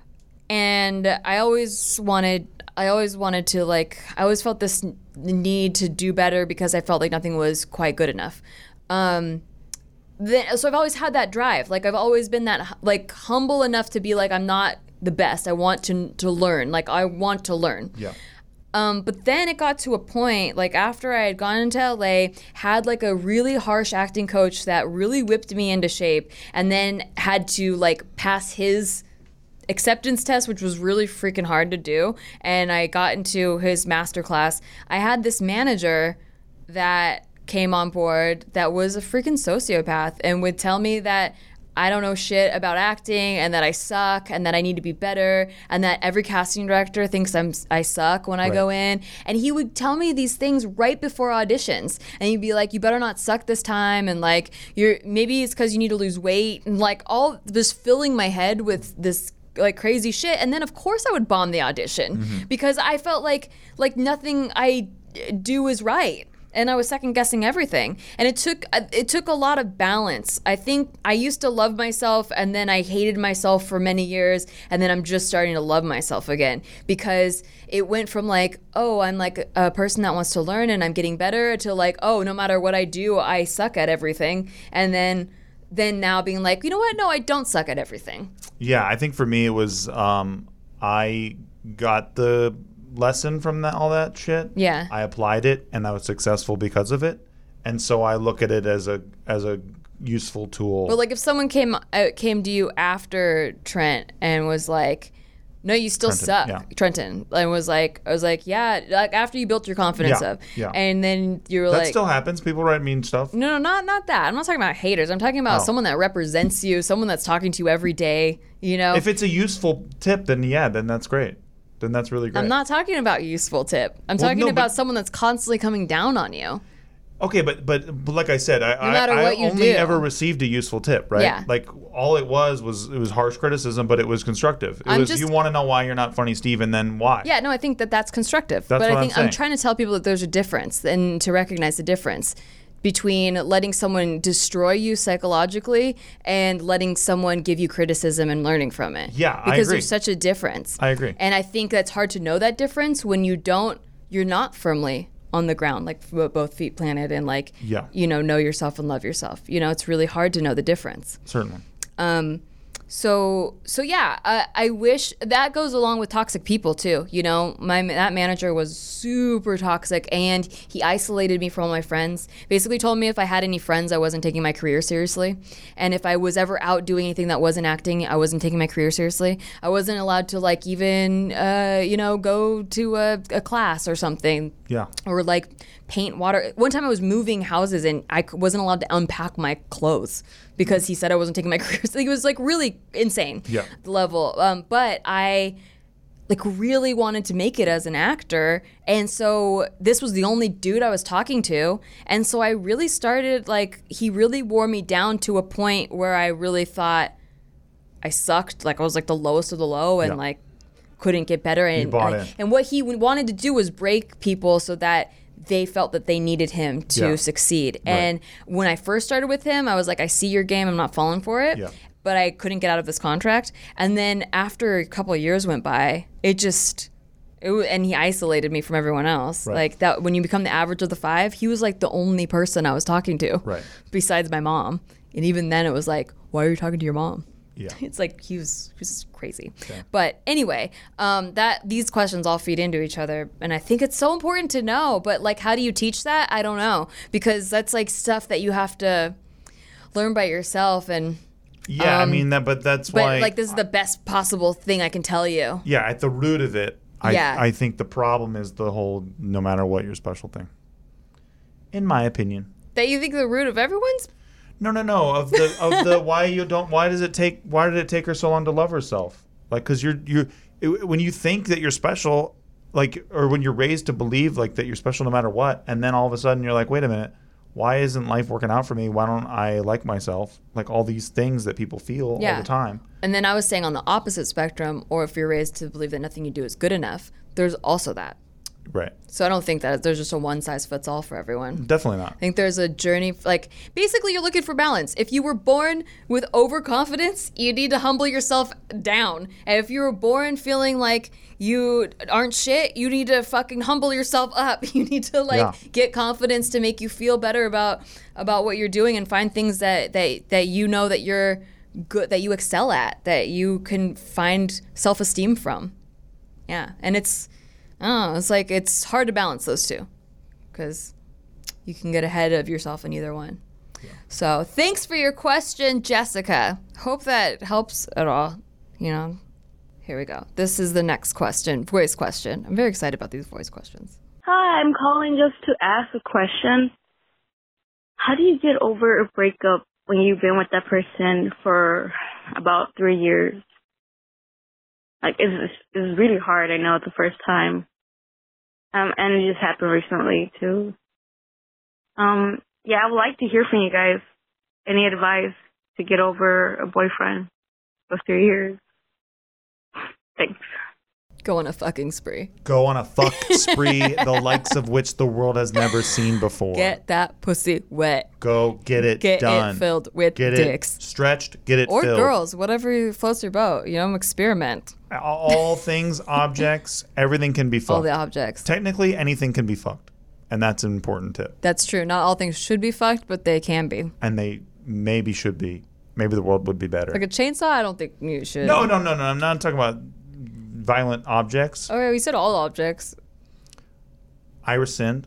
And I always wanted I always wanted to like I always felt this n- need to do better because I felt like nothing was quite good enough. Um then, so I've always had that drive. Like I've always been that hu- like humble enough to be like I'm not the best. I want to to learn. Like I want to learn. Yeah. Um, but then it got to a point, like after I had gone into L A, had like a really harsh acting coach that really whipped me into shape, and then had to like pass his acceptance test, which was really freaking hard to do. And I got into his master class. I had this manager that came on board that was a freaking sociopath and would tell me that I don't know shit about acting and that I suck and that I need to be better and that every casting director thinks I'm I suck when I Right. go in. And he would tell me these things right before auditions. And he'd be like, you better not suck this time, and like you're maybe it's because you need to lose weight, and like all just filling my head with this like crazy shit. And then of course I would bomb the audition because I felt like like nothing I do is right. And I was second guessing everything, and it took it took a lot of balance. I think I used to love myself, and then I hated myself for many years, and then I'm just starting to love myself again because it went from like, oh, I'm like a person that wants to learn and I'm getting better, to like, oh, no matter what I do, I suck at everything, and then then now being like, you know what? No, I don't suck at everything. Yeah, I think for me it was um, I got the lesson from that all that shit. Yeah. I applied it and I was successful because of it, and so I look at it as a as a useful tool. But like if someone came uh, came to you after Trent and was like, no, you still Trenton, suck, yeah. Trenton, and was like, I was like, yeah, like after you built your confidence Yeah, up, yeah. and then you were that like, still happens. People write mean stuff. no, no, not not that. I'm not talking about haters. I'm talking about Oh. someone that represents you, someone that's talking to you every day. You know, If it's a useful tip, then yeah, then that's great. Then that's really great. I'm not talking about useful tip. I'm Well, talking no, about but- someone that's constantly coming down on you. Okay, but, but but like I said, I, No matter I, I what you only do. ever received a useful tip, right? Yeah. Like all it was was it was harsh criticism, but it was constructive. It I'm was just- you want to know why you're not funny, Steve, and then why. Yeah, no, I think that that's constructive. That's but what I I'm think I'm saying. trying to tell people that there's a difference and to recognize the difference between letting someone destroy you psychologically and letting someone give you criticism and learning from it. Yeah, I because agree. there's such a difference. I agree. And I think that's hard to know that difference when you don't, you're not firmly on the ground, like f- both feet planted, and like, Yeah. you know, know yourself and love yourself. You know, it's really hard to know the difference. Certainly. Um, so so yeah, I, I wish that goes along with toxic people too. You know, my that manager was super toxic, and he isolated me from all my friends. Basically, told me if I had any friends, I wasn't taking my career seriously, and if I was ever out doing anything that wasn't acting, I wasn't taking my career seriously. I wasn't allowed to like even uh, you know go to a, a class or something. Yeah. Or like paint water. One time I was moving houses and I c- wasn't allowed to unpack my clothes because he said I wasn't taking my career. It was like really insane. Yeah. The level. Um, but I like really wanted to make it as an actor, and so this was the only dude I was talking to, and so I really started like he really wore me down to a point where I really thought I sucked. Like I was like the lowest of the low, and Yeah. like couldn't get better. And bought and, in. and what he w- wanted to do was break people so that they felt that they needed him to Yeah. succeed. And when I first started with him, I was like, I see your game, I'm not falling for it. Yeah. But I couldn't get out of this contract. And then after a couple of years went by, it just, it, w- and he isolated me from everyone else. Right. Like that, when you become the average of the five, he was like the only person I was talking to, Right. besides my mom. And even then, it was like, why are you talking to your mom? Yeah. It's like he was, he was crazy. Okay. But anyway, um, that these questions all feed into each other, and I think it's so important to know. But like, how do you teach that? I don't know, because that's like stuff that you have to learn by yourself. And yeah, um, I mean that, but that's but why. like, this is the best possible thing I can tell you. Yeah, at the root of it, I, Yeah. I think the problem is the whole no matter what you're special thing. In my opinion. That you think the root of everyone's. No, no, no. Of the of the why you don't. Why does it take? Why did it take her so long to love herself? Like, because you're you when you think that you're special, like, or when you're raised to believe like that you're special no matter what, and then all of a sudden you're like, wait a minute, why isn't life working out for me? Why don't I like myself? Like all these things that people feel Yeah. all the time. And then I was saying on the opposite spectrum, or if you're raised to believe that nothing you do is good enough, there's also that. Right. So I don't think that there's just a one size fits all for everyone. Definitely not. I think there's a journey, like, basically you're looking for balance. If you were born with overconfidence, you need to humble yourself down. And if you were born feeling like you aren't shit, you need to fucking humble yourself up. You need to, like, Yeah. get confidence to make you feel better about about what you're doing and find things that, that, that you know that you're good, that you excel at, that you can find self-esteem from. Yeah, and it's... I don't know, it's like it's hard to balance those two because you can get ahead of yourself in either one. Yeah. So thanks for your question, Jessica. Hope that helps at all. You know, here we go. This is the next question, voice question. I'm very excited about these voice questions. Hi, I'm calling just to ask a question. How do you get over a breakup when you've been with that person for about three years? Like, it's, it's really hard. I know it's the first time. Um, and it just happened recently, too. Um, yeah, I would like to hear from you guys. Any advice to get over a boyfriend for three years? Thanks. Go on a fucking spree. Go on a fuck spree, the likes of which the world has never seen before. Get that pussy wet. Go get it Get done. it filled with get dicks. It stretched, get it or filled. girls, whatever floats your boat. You know, experiment. All things, objects, everything can be fucked. All the objects. Technically, anything can be fucked. And that's an important tip. That's true. Not all things should be fucked, but they can be. And they maybe should be. Maybe the world would be better. Like a chainsaw, I don't think you should. No, no, no, no. I'm not talking about violent objects. Okay, we said all objects. I rescind.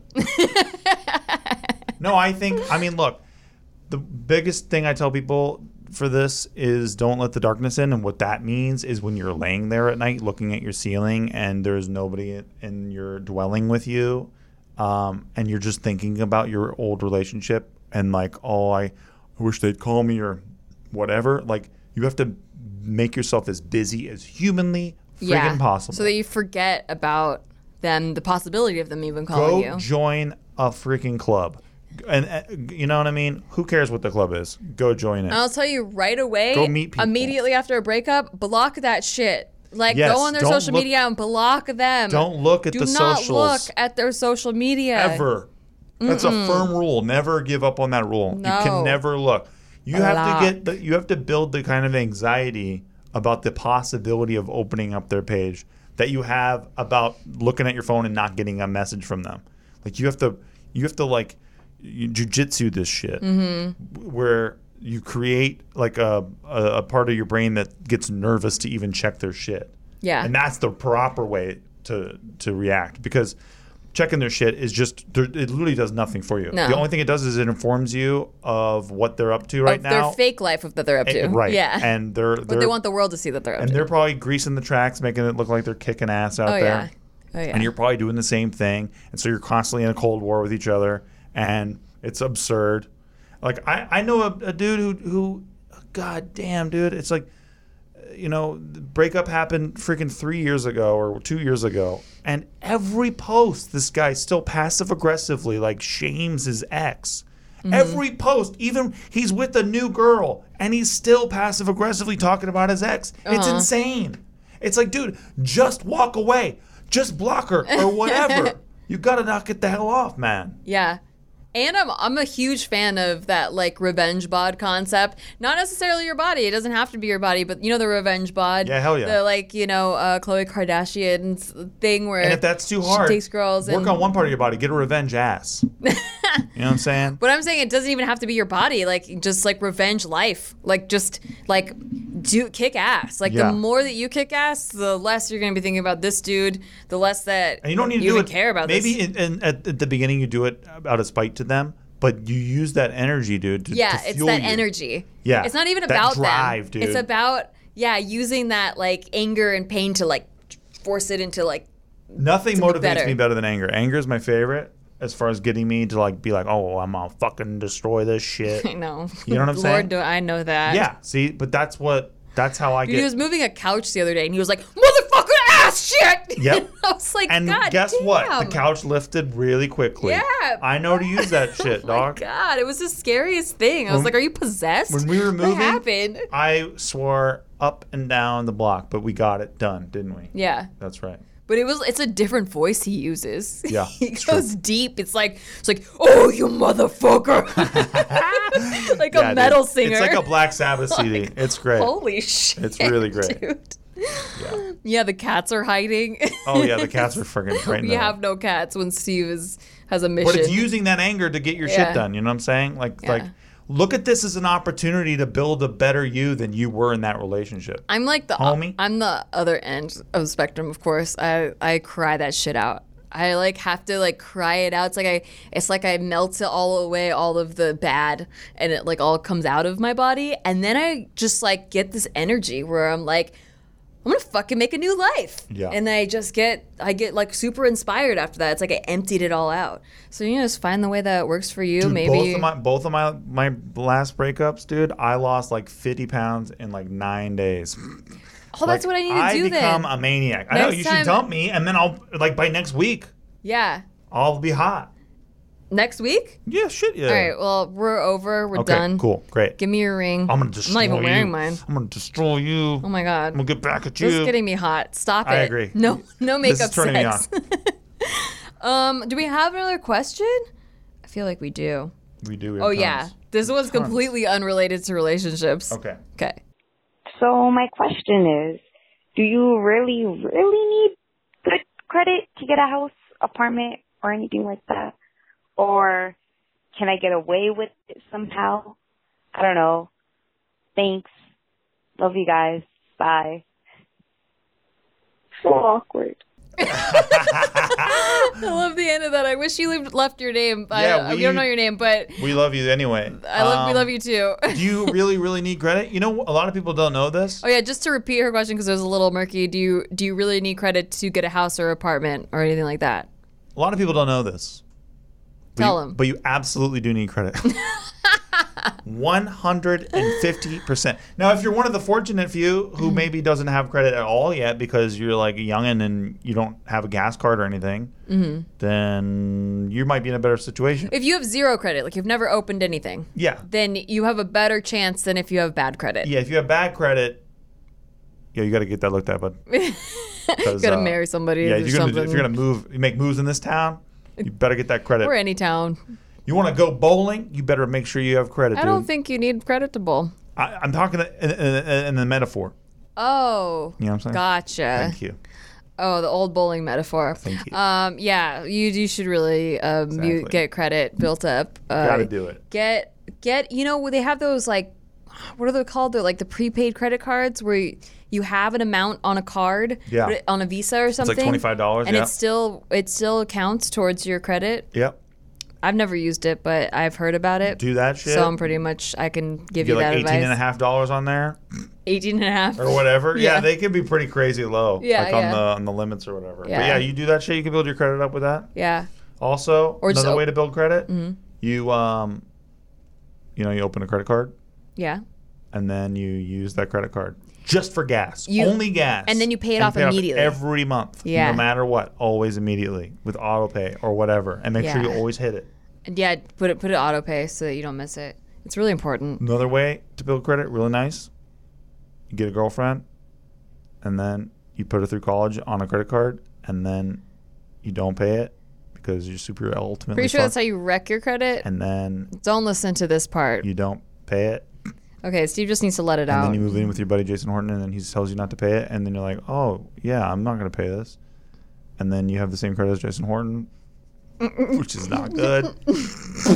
No, I think, I mean, look, the biggest thing I tell people for this is don't let the darkness in. And what that means is when you're laying there at night looking at your ceiling and there's nobody in your dwelling with you, um, and you're just thinking about your old relationship and like, oh, I wish they'd call me or whatever. Like, you have to make yourself as busy as humanly friggin' yeah, possible. so that you forget about them, the possibility of them even calling Go you. join a freaking club. And uh, you know what I mean? Who cares what the club is? Go join it. And I'll tell you right away, Go meet people. immediately after a breakup, block that shit. Like, Yes, go on their don't social look- media and block them. Don't look at Do the not socials. look at their social media. Ever. That's a firm rule. Never give up on that rule. You No. can never look. You have Block. to get the, you have to build the kind of anxiety about the possibility of opening up their page that you have about looking at your phone and not getting a message from them. Like you have to you have to like you jujitsu this shit Mm-hmm. where you create like a, a a part of your brain that gets nervous to even check their shit. Yeah. And that's the proper way to to react because checking their shit is just it literally does nothing for you. No. The only thing it does is it informs you of what they're up to right of now. their fake life that they're up to. Eh, right. Yeah. And they're, But they're they want the world to see that they're up and to. they're probably greasing the tracks, making it look like they're kicking ass out oh, there. yeah. Oh, yeah. And you're probably doing the same thing. And so you're constantly in a cold war with each other. And it's absurd. Like, I, I know a, a dude who, who, God damn, dude, it's like, you know, the breakup happened freaking three years ago or two years ago. And every post, this guy still passive aggressively, like, shames his ex. Mm-hmm. Every post, even he's with a new girl, and he's still passive aggressively talking about his ex. Uh-huh. It's insane. It's like, dude, just walk away. Just block her or whatever. You got to knock it the hell off, man. Yeah. And I'm I'm a huge fan of that, like, revenge bod concept. Not necessarily your body. It doesn't have to be your body, but you know the revenge bod? Yeah, hell yeah. The, like, you know, uh, Khloe Kardashian thing where And if that's too hard, she takes girls work and, on one part of your body. Get a revenge ass. You know what I'm saying? But I'm saying it doesn't even have to be your body. Like, just, like, revenge life. Like, just, like, do kick ass. Like Yeah. the more that you kick ass, the less you're gonna be thinking about this dude. The less that And you don't need to you do even it. care about maybe this. in, in, at, at the beginning you do it out of spite to them, but you use that energy, dude. To, Yeah, to it's fuel that you. energy. Yeah, It's not even that about drive, them. dude. It's about yeah, using that like anger and pain to like force it into like Nothing to look motivates better. me better than anger. Anger is my favorite as far as getting me to like be like, oh, I'm gonna fucking destroy this shit. I know. You know what I'm Lord, saying? do I know that. Yeah. See, but that's what. That's how I Dude, get. he was moving a couch the other day and he was like, motherfucker ass shit. Yep. I was like, and God guess damn. what? The couch lifted really quickly. Yeah. I know to use that shit, Oh my dog. God, it was the scariest thing. I was When- like, are you possessed? When we were moving, What happened? I swore up and down the block, but we got it done, didn't we? Yeah. That's right. But it was it's a different voice he uses. Yeah, he it's goes true. deep. It's like it's like, oh you motherfucker. like Yeah, a metal dude. singer. It's like a Black Sabbath C D. It's great. Holy shit. It's really great. Dude. Yeah. Yeah, the cats are hiding. Oh yeah, the cats are freaking right We now. have no cats when Steve is has a mission. But it's using that anger to get your Yeah. shit done. You know what I'm saying? Like, Yeah. like, look at this as an opportunity to build a better you than you were in that relationship. I'm like the Homie? I'm the other end of the spectrum, of course. I I cry that shit out. I like have to like cry it out. It's like I it's like I melt it all away, all of the bad, and it like all comes out of my body, and then I just like get this energy where I'm like, I'm gonna fucking make a new life. Yeah. And I just get I get like super inspired after that. It's like I emptied it all out. So you know, just find the way that works for you. Dude, Maybe both of my both of my my last breakups, dude, I lost like fifty pounds in like nine days. oh, that's Like, what I need to I do become then. a maniac. I know Next you time- should dump me, and then I'll like by next week Yeah. I'll be hot. Next week? Yeah, shit, yeah. All right. Well, we're over. We're Okay, done. cool, great. Give me your ring. I'm gonna destroy I'm not even you. wearing mine. I'm gonna destroy you. Oh my god. I'm gonna get back at This is you. getting me hot. Stop it. I agree. No, no This is makeup turning me sex. um, do we have another question? I feel like we do. We do. we have Oh yeah, tons. this was Tons. completely unrelated to relationships. Okay. Okay. So my question is, do you really, really need good credit to get a house, apartment, or anything like that? Or can I get away with it somehow? I don't know. Thanks. Love you guys. Bye. So awkward. I love the end of that. I wish you left- left your name. Yeah, I, we- we don't know your name, but We love you anyway. I love we Um, love you too. Do you really, really need credit? You know, a lot of people don't know this. Oh yeah, just to repeat her question because it was a little murky. Do you do you really need credit to get a house or apartment or anything like that? A lot of people don't know this. But Tell you- them. But you absolutely do need credit. one hundred fifty percent. Now, if you're one of the fortunate few who maybe doesn't have credit at all yet because you're like a youngin' and you don't have a gas card or anything, Mm-hmm. then you might be in a better situation. If you have zero credit, like you've never opened anything, Yeah. then you have a better chance than if you have bad credit. Yeah, if you have bad credit, yeah, you got to get that looked at, bud. You gotta marry somebody Yeah, or if you're, gonna, something. if you're gonna move, you make moves in this town, you better get that credit. or any town. You want to go bowling, you better make sure you have credit, I dude. don't think you need credit to bowl. I, I'm talking in, in, in the metaphor. Oh, You know what I'm saying? gotcha. Thank you. Oh, the old bowling metaphor. Thank you. Um, yeah, you you should really um, you Exactly. get credit built up. Uh, Gotta do it. Get get you know they have those like what are they called? They're like the prepaid credit cards where you, you have an amount on a card, Yeah. but it- on a Visa or something. like twenty-five dollars, and yeah. it still it still counts towards your credit. Yep. I've never used it, but I've heard about it. Do that shit. So I'm pretty much I can give Get you like that eighteen advice. and a half dollars on there eighteen and a half or whatever. Yeah, Yeah. they can be pretty crazy low. Yeah, like on yeah. the on the limits or whatever. But Yeah. yeah, you do that shit, you can build your credit up with that. Yeah. Also, Or just another op- way to build credit, Mm-hmm. you um you know, you open a credit card Yeah. and then you use that credit card just for gas. You- Only gas. and then you pay it off immediately. every month. Yeah. No matter what, always immediately with auto pay or whatever. And make sure you Yeah. always hit it. And yeah, put it put it auto pay so that you don't miss it. It's really important. Another way to build credit, really nice. You get a girlfriend, and then you put her through college on a credit card, and then you don't pay it because you're super ultimately Pretty sure fucked, that's how you wreck your credit. and then Don't listen to this part. you don't pay it, Okay, Steve just needs to let it and out. then you move in with your buddy Jason Horton, and then he tells you not to pay it, and then you're like, oh yeah, I'm not gonna pay this, and then you have the same credit as Jason Horton, which is not good,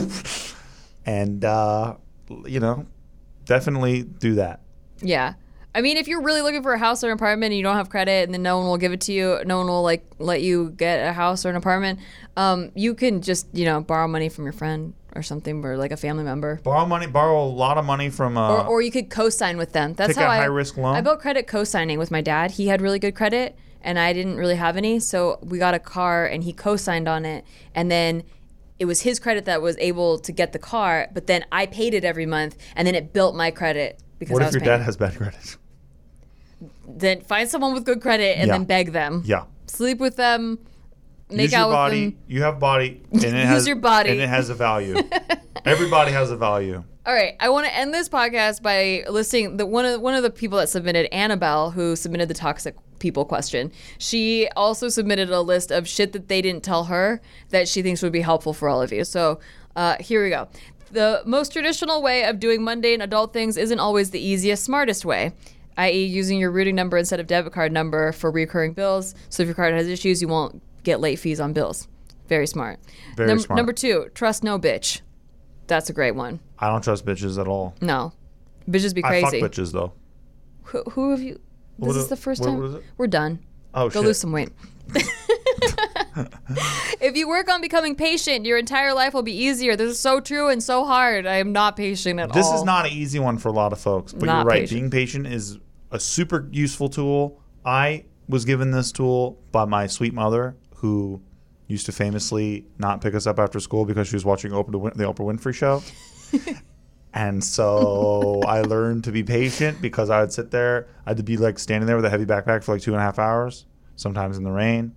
and uh, you know, definitely do that. Yeah. I mean, if you're really looking for a house or an apartment and you don't have credit and then no one will give it to you, no one will like let you get a house or an apartment, um, you can just, you know, borrow money from your friend or something, or like a family member. Borrow money, borrow a lot of money from. Uh, or, or you could co-sign with them. That's take how a I high-risk loan? I built credit co-signing with my dad. He had really good credit and I didn't really have any, so we got a car and he co-signed on it, and then it was his credit that was able to get the car, but then I paid it every month, and then it built my credit because what I if was your paying. dad has bad credit? Then find someone with good credit and Yeah. then beg them. Yeah. Sleep with them. Make Use out your with body. them. You have body. And it Use has, your body. And it has a value. Everybody has a value. All right, I want to end this podcast by listing the one of one of the people that submitted, Annabelle, who submitted the toxic people question. She also submitted a list of shit that they didn't tell her that she thinks would be helpful for all of you. So uh, here we go. The most traditional way of doing mundane adult things isn't always the easiest, smartest way, that is using your routing number instead of debit card number for recurring bills. So if your card has issues, you won't get late fees on bills. Very smart. Very Num- smart. Number two, trust no bitch. That's a great one. I don't trust bitches at all. No. Bitches be I fuck crazy. bitches though. Who, who have you? This What is is- the first what- time. what is it? We're done. Oh Go shit. lose some weight. If you work on becoming patient, your entire life will be easier. This is so true and so hard. I am not patient at This all. is not an easy one for a lot of folks, but Not you're right. patient. Being patient is a super useful tool. I was given this tool by my sweet mother, who used to famously not pick us up after school because she was watching Oprah, the Oprah Winfrey Show. And so I learned to be patient because I would sit there. I had to be like standing there with a heavy backpack for like two and a half hours, sometimes in the rain.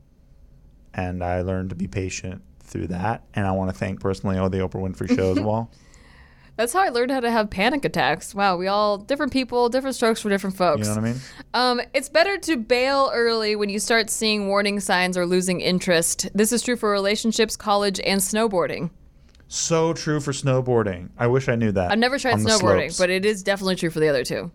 And I learned to be patient through that. And I want to thank personally oh, the Oprah Winfrey Show as well. That's how I learned how to have panic attacks. Wow, we all different people, different strokes for different folks. You know what I mean? Um, it's better to bail early when you start seeing warning signs or losing interest. This is true for relationships, college, and snowboarding. So true for snowboarding. I wish I knew that. I've never tried on the snowboarding, slopes. but it is definitely true for the other two.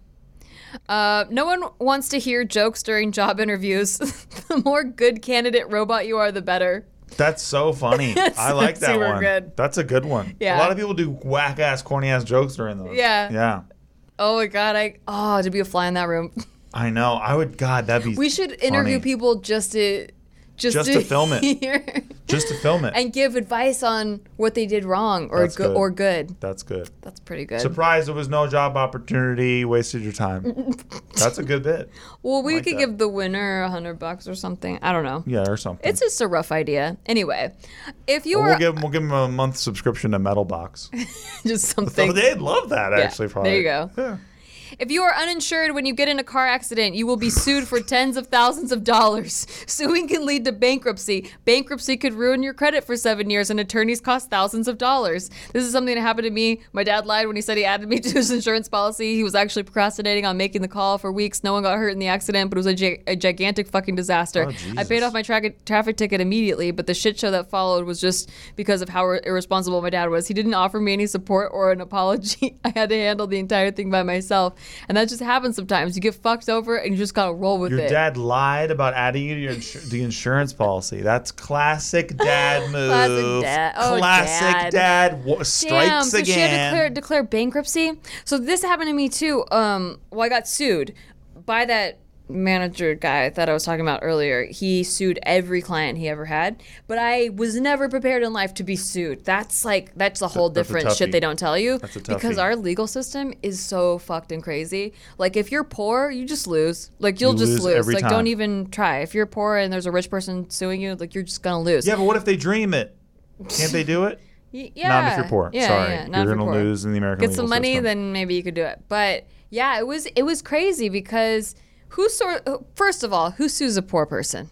Uh, no one wants to hear jokes during job interviews. The more good candidate robot you are, the better. That's so funny. I like that super one. good. That's a good one. Yeah. A lot of people do whack ass, corny ass jokes during those. Yeah. Yeah. Oh my god, I oh to be a fly in that room. I know. I would. God, that'd be. We should interview funny. people just to just, Just to film it. hear Just to film it. and give advice on what they did wrong or That's good good. or good. That's good. That's pretty good. Surprised there was no job opportunity. Wasted your time. That's a good bit. Well, we like could that. give the winner a hundred bucks or something. I don't know. Yeah, or something. It's just a rough idea. Anyway, if you Or were we'll give we'll give them a month subscription to Metal Box. just So something. they'd love that. Yeah, Actually, probably. there you go. Yeah. If you are uninsured when you get in a car accident, you will be sued for tens of thousands of dollars. Suing can lead to bankruptcy. Bankruptcy could ruin your credit for seven years, and attorneys cost thousands of dollars. This is something that happened to me. My dad lied when he said he added me to his insurance policy. He was actually procrastinating on making the call for weeks. No one got hurt in the accident, but it was a, gi- a gigantic fucking disaster. Oh, I paid Jesus. off my tra- traffic ticket immediately, but the shit show that followed was just because of how ir- irresponsible my dad was. He didn't offer me any support or an apology. I had to handle the entire thing by myself, and that just happens sometimes. You get fucked over, and you just gotta roll with Your it. dad lied about adding you to your insur- the insurance policy. That's classic dad move. Classic dad. Oh, classic dad. dad, wa- strikes Damn, so she had to again. declare, declare bankruptcy. So this happened to me too. Um, well, I got sued by that manager guy that I was talking about earlier. He sued every client he ever had, but I was never prepared in life to be sued. That's like that's a whole that's a different shit toughie. they don't tell you That's a because toughie. our legal system is so fucked and crazy. Like if you're poor, you just lose. Like you'll You just lose lose. every Like time. don't even try. If you're poor and there's a rich person suing you, like you're just gonna lose. Yeah, but what if they dream it? Can't they do it? Y- yeah. Not if you're poor. Yeah, Sorry, yeah, not you're if you're gonna poor. lose in the American Get legal some money, system. then maybe you could do it. But yeah, it was it was crazy because who sort first of all, who sues a poor person?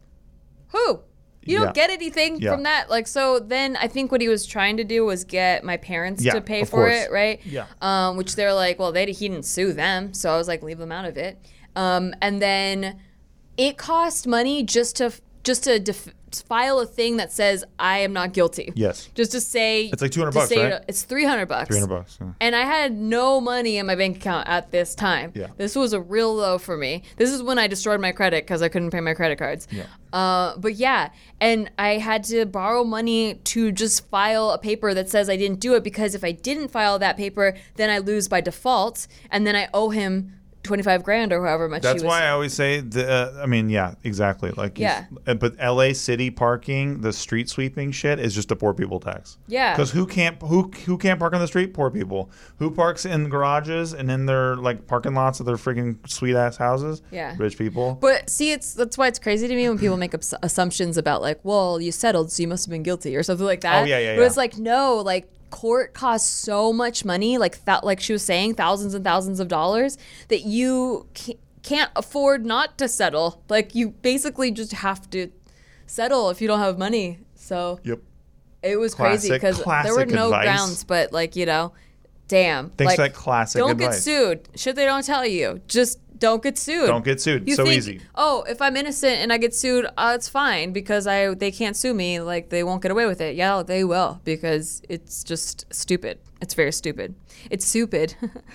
Who? You Yeah. don't get anything Yeah. from that. Like so then I think what he was trying to do was get my parents Yeah, to pay of for course. it, right? Yeah. Um, which they're like, well, they he didn't sue them, so I was like, leave them out of it. Um, and then it cost money just to just to def- file a thing that says I am not guilty. Yes. Just to say It's like two hundred to bucks, say right? it- It's three hundred bucks. Three hundred bucks. Yeah. And I had no money in my bank account at this time. Yeah. This was a real low for me. This is when I destroyed my credit because I couldn't pay my credit cards. Yeah. Uh, but yeah, and I had to borrow money to just file a paper that says I didn't do it because if I didn't file that paper, then I lose by default, and then I owe him twenty-five grand or however much That's she was. why I always say, the, uh, I mean, yeah, exactly. Like, you- Yeah. uh, but L A city parking, the street sweeping shit is just a poor people tax. Yeah. Because who can't who who can't park on the street? Poor people. Who parks in garages and in their like parking lots of their freaking sweet ass houses? Yeah. Rich people. But see, it's that's why it's crazy to me when people make ups- assumptions about like, well, you settled, so you must have been guilty or something like that. Oh, yeah, yeah, But it's yeah. like, no, like court costs so much money, like that, like she was saying, thousands and thousands of dollars that you ca- can't afford not to settle. Like you basically just have to settle if you don't have money. So Yep. it was crazy Classic- because there were classic no advice. grounds, but like you know, damn. Thanks like, for that classic Don't advice. get sued. Shit, they don't tell you. Just don't get sued. Don't get sued. You So think, easy. Oh, if I'm innocent and I get sued, uh, it's fine because I they can't sue me. Like they won't get away with it. Yeah, they will because it's just stupid. It's very stupid. It's stupid.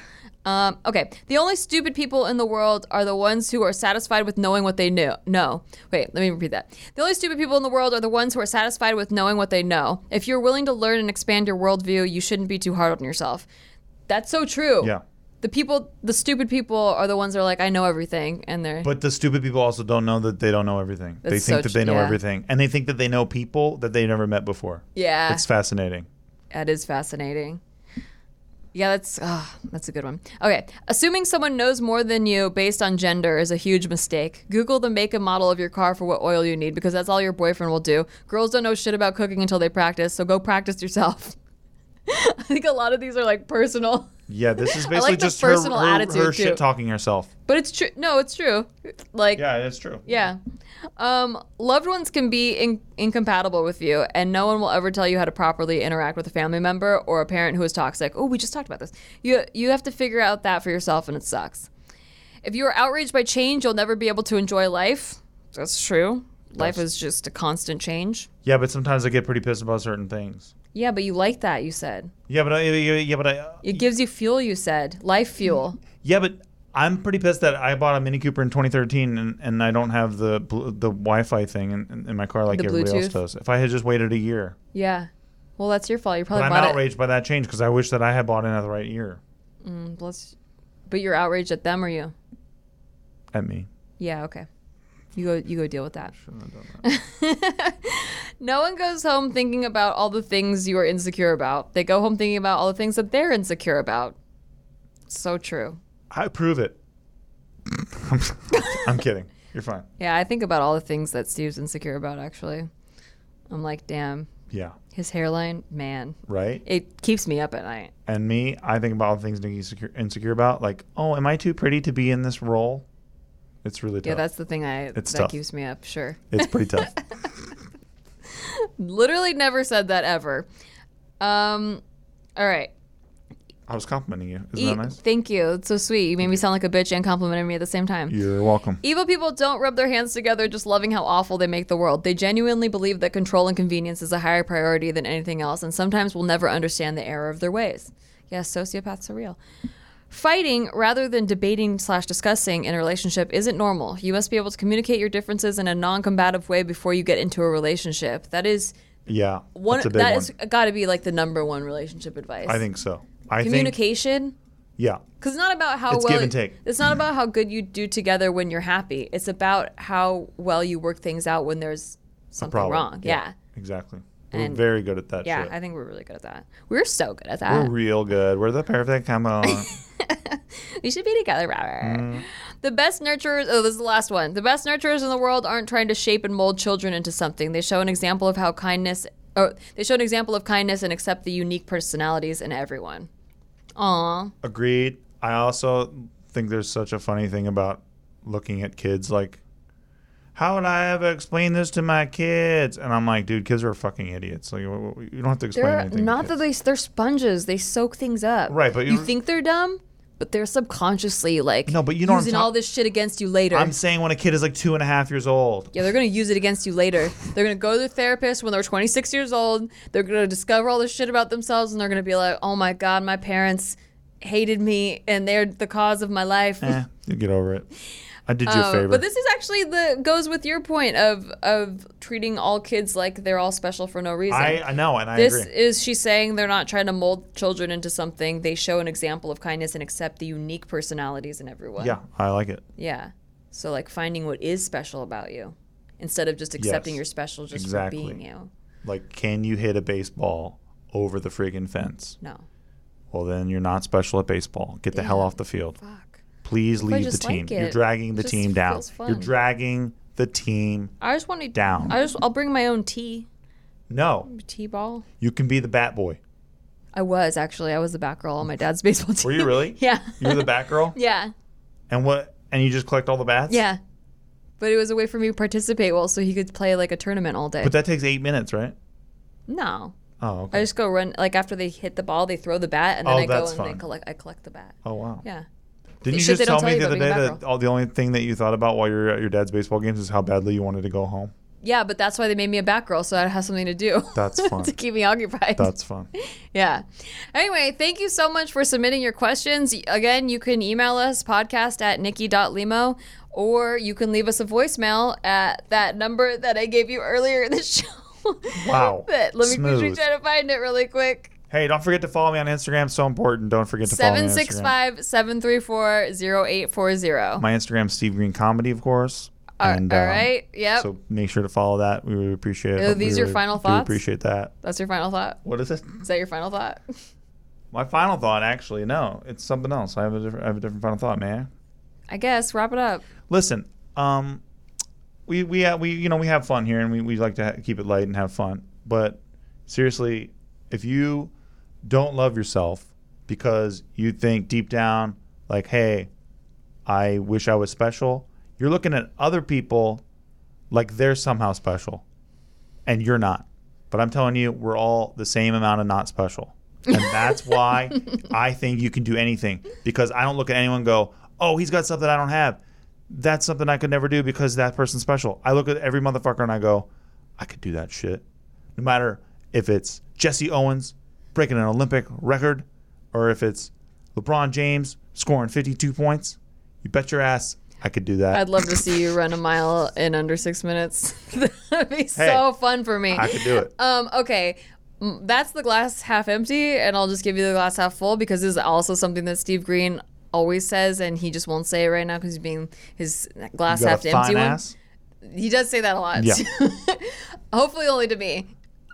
um, okay, the only stupid people in the world are the ones who are satisfied with knowing what they knew. No, wait, let me repeat that. The only stupid people in the world are the ones who are satisfied with knowing what they know. If you're willing to learn and expand your worldview, you shouldn't be too hard on yourself. That's so true. Yeah. The people, the stupid people are the ones that are like, I know everything, and they're But the stupid people also don't know that they don't know everything. they That's think so that they tr- know yeah. everything. And they think that they know people that they never met before. yeah, It's fascinating. that is fascinating. Yeah, that's oh, that's a good one. Okay, assuming someone knows more than you based on gender is a huge mistake. Google the make and model of your car for what oil you need because that's all your boyfriend will do. Girls don't know shit about cooking until they practice, so go practice yourself. I think a lot of these are like personal. Yeah, this is I basically like the just her, personal her, attitude, her too. shit talking herself. But it's true. No, it's true. Like, Yeah, it's true. yeah. Um, loved ones can be in- incompatible with you, and no one will ever tell you how to properly interact with a family member or a parent who is toxic. Oh, we just talked about this. You you have to figure out that for yourself, and it sucks. If you are outraged by change, you'll never be able to enjoy life. That's true. Life is just a constant change. Yeah, but sometimes I get pretty pissed about certain things. Yeah, but you like that, you said. Yeah, but I, yeah, but I, It gives you fuel, you said. Life fuel. yeah, but I'm pretty pissed that I bought a Mini Cooper in twenty thirteen and, and I don't have the bl- the Wi-Fi thing in, in my car like The everybody else Bluetooth? does. If I had just waited a year, Yeah. Well, that's your fault. You but probably I'm bought outraged by that change because I wish that I had bought it at the right year. it. Mm, let's- but you're outraged at them or you? At me. Yeah, okay. You go you go deal with that. Shouldn't have done that. No one goes home thinking about all the things you are insecure about. They go home thinking about all the things that they're insecure about. So true. I prove it. I'm kidding. You're fine. Yeah, I think about all the things that Steve's insecure about, actually. I'm like, damn, Yeah. his hairline, man. Right? It keeps me up at night. And me, I think about all the things Nikki's insecure, insecure about. Like, oh, am I too pretty to be in this role? It's really tough. Yeah, that's the thing I It's that tough. keeps me up, sure. It's pretty tough. Literally never said that ever. Um, all right. I was complimenting you. Isn't E- that nice? Thank you. It's so sweet. You made me sound like a bitch and complimented me at the same time. You're welcome. Evil people don't rub their hands together just loving how awful they make the world. They genuinely believe that control and convenience is a higher priority than anything else, and sometimes will never understand the error of their ways. Yes, sociopaths are real. Fighting rather than debating slash discussing in a relationship isn't normal. You must be able to communicate your differences in a non-combative way before you get into a relationship. That is Yeah. one. That's a big That one. is got to be like the number one relationship advice. I think so. I think. Communication. Yeah. Because it's not about how It's well give and take. It's not about how good you do together when you're happy. It's about how well you work things out when there's A something problem. wrong. Yeah. Exactly. We're And- very good at that Yeah, shit. I think we're really good at that. We're so good at We're that. real good. We're the perfect combo. We should be together, Robert. Mm. The best nurturers, oh, this is the last one. The best nurturers in the world aren't trying to shape and mold children into something. They show an example of how kindness, or they show an example of kindness and accept the unique personalities in everyone. Aw. Agreed. I also think there's such a funny thing about looking at kids like, how would I ever explain this to my kids? And I'm like, dude, kids are fucking idiots. Like, you don't have to explain They're anything. to not that kids. they they're sponges. They soak things up. Right, but you you- think they're dumb, but they're subconsciously like No, but you know what I'm using talk- all this shit against you later. I'm saying when a kid is like two and a half years old. yeah, they're gonna use it against you later. They're gonna go to their therapist when they're twenty-six years old. They're gonna discover all this shit about themselves, and they're gonna be like, "Oh my god, my parents hated me, and they're the cause of my life." Eh, you get over it. I did you a Um, favor. But this is actually the goes with your point of of treating all kids like they're all special for no reason. I, I know, and I this agree. is she's saying they're not trying to mold children into something. They show an example of kindness and accept the unique personalities in everyone. Yeah, I like it. Yeah. So like finding what is special about you instead of just accepting Yes, you're special just exactly. for being you. Like, can you hit a baseball over the friggin' fence? No. Well, then you're not special at baseball. Get the hell off the field. Fuck. Please But I leave the just team. like You're it. dragging the Just team down. feels fun. You're dragging the team I just want to down. I just I'll bring my own tea. No, Tea ball. you can be the bat boy. I was actually. I was the back girl on my dad's baseball team. Were you really? Yeah. You were the bat girl? Yeah. And what? And you just collect all the bats? Yeah. But it was a way for me to participate well so he could play like a tournament all day. But that takes eight minutes, right? No. Oh, okay. I just go run like after they hit the ball, they throw the bat and then Oh, I go that's and fun. they collect I collect the bat. Oh, wow. Yeah. Didn't you Shit just they don't tell me tell the you other about day being a bat that all the only thing that you thought about while you're at your dad's baseball games is how badly you wanted to go home? Yeah, but that's why they made me a bat girl so I have something to do. That's fun. to keep me occupied. That's fun. Yeah. Anyway, thank you so much for submitting your questions. Again, you can email us podcast at nikki dot limo or you can leave us a voicemail at that number that I gave you earlier in the show. Wow. But let me quickly Smooth. try to find it really quick. Hey, don't forget to follow me on Instagram. So important. Don't forget to follow me on seven Instagram. six five, seven three four, zero eight four zero. My Instagram, Steve Green Comedy, of course. All And, all um, right. Yep. So make sure to follow that. We really appreciate it. Are these We your really final do thoughts? appreciate that. That's your final thought? What is it? Is that your final thought? My final thought, actually, no, it's something else. I have a different, I have a different final thought, man. I guess. Wrap it up. Listen, um, we we uh, we you know we have fun here, and we, we like to ha- keep it light and have fun. But seriously, if you don't love yourself because you think deep down, like, hey, I wish I was special, you're looking at other people like they're somehow special, and you're not. But I'm telling you, we're all the same amount of not special. And that's why I think you can do anything, because I don't look at anyone and go, oh, he's got something I don't have. That's something I could never do because that person's special. I look at every motherfucker and I go, I could do that shit. No matter if it's Jesse Owens breaking an Olympic record or if it's LeBron James scoring fifty-two points, you bet your ass I could do that. I'd love to see you run a mile in under six minutes. That'd be so fun for me. I could do it. Um, okay. Mm, That's the glass half empty, and I'll just give you the glass half full because this is also something that Steve Green always says, and he just won't say it right now because he's being his glass You got half a empty fine one. ass? He does say that a lot. Yeah. Hopefully only to me.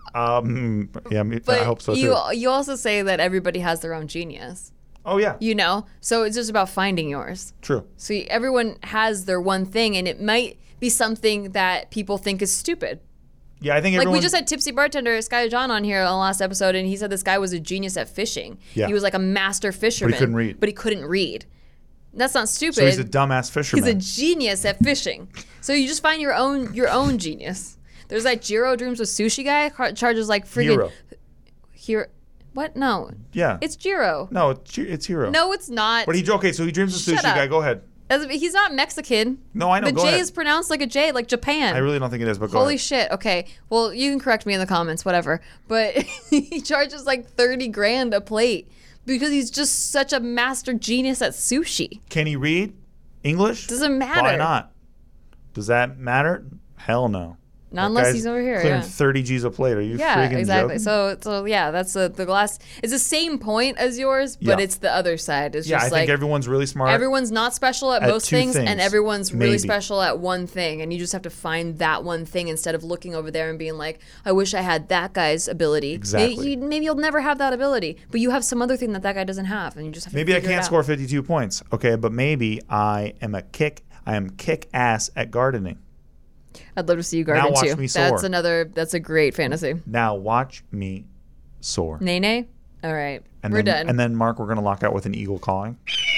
Um, yeah, me- But I hope so you too. you also say that everybody has their own genius. Oh, yeah. You know? So it's just about finding yours. True. So you- everyone has their one thing, and it might be something that people think is stupid. Yeah, I think Like everyone. we just had tipsy bartender Sky John on here on the last episode, and he said this guy was a genius at fishing. Yeah. He was like a master fisherman, couldn't read. But he couldn't read. That's not stupid. so he's a dumbass fisherman. He's a genius at fishing. So you just find your own your own genius. There's that Jiro Dreams with Sushi guy car- charges like freaking Hero. Hero. What? No. Yeah. It's Jiro. No, it's, it's Hero. No, it's not. But he okay, so he dreams of Shut sushi up. guy. Go ahead. As- He's not Mexican. No, I know. The Go J ahead. is pronounced like a J, like Japan. I really don't think it is, but go Holy ahead. shit. Okay. Well, you can correct me in the comments, whatever. But he charges like thirty grand a plate because he's just such a master genius at sushi. Can he read English? Doesn't matter. Why not? Does that matter? Hell no. Not That unless guy's he's over here, Clearing yeah. thirty G's a plate. Are you Yeah, freaking exactly. joking? So, so yeah, that's the the glass. It's the same point as yours, but Yeah. it's the other side. It's yeah, just I like think everyone's really smart. everyone's not special at, at most two things, things, and everyone's really maybe. special at one thing, and you just have to find that one thing instead of looking over there and being like, I wish I had that guy's ability. Exactly. Maybe, you, maybe you'll never have that ability, but you have some other thing that that guy doesn't have, and you just have Maybe to I figure it can't out. score fifty-two points. Okay, but maybe I am a kick. I am kick ass at gardening. I'd love to see you garden watch too. me That's soar. another. That's a great fantasy. Now watch me soar. Nene. All right, And we're then, done. And then, Mark, we're going to lock out with an eagle cawing.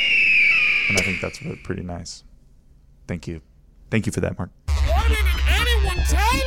And I think that's pretty nice. Thank you. Thank you for that, Mark. Why didn't anyone tell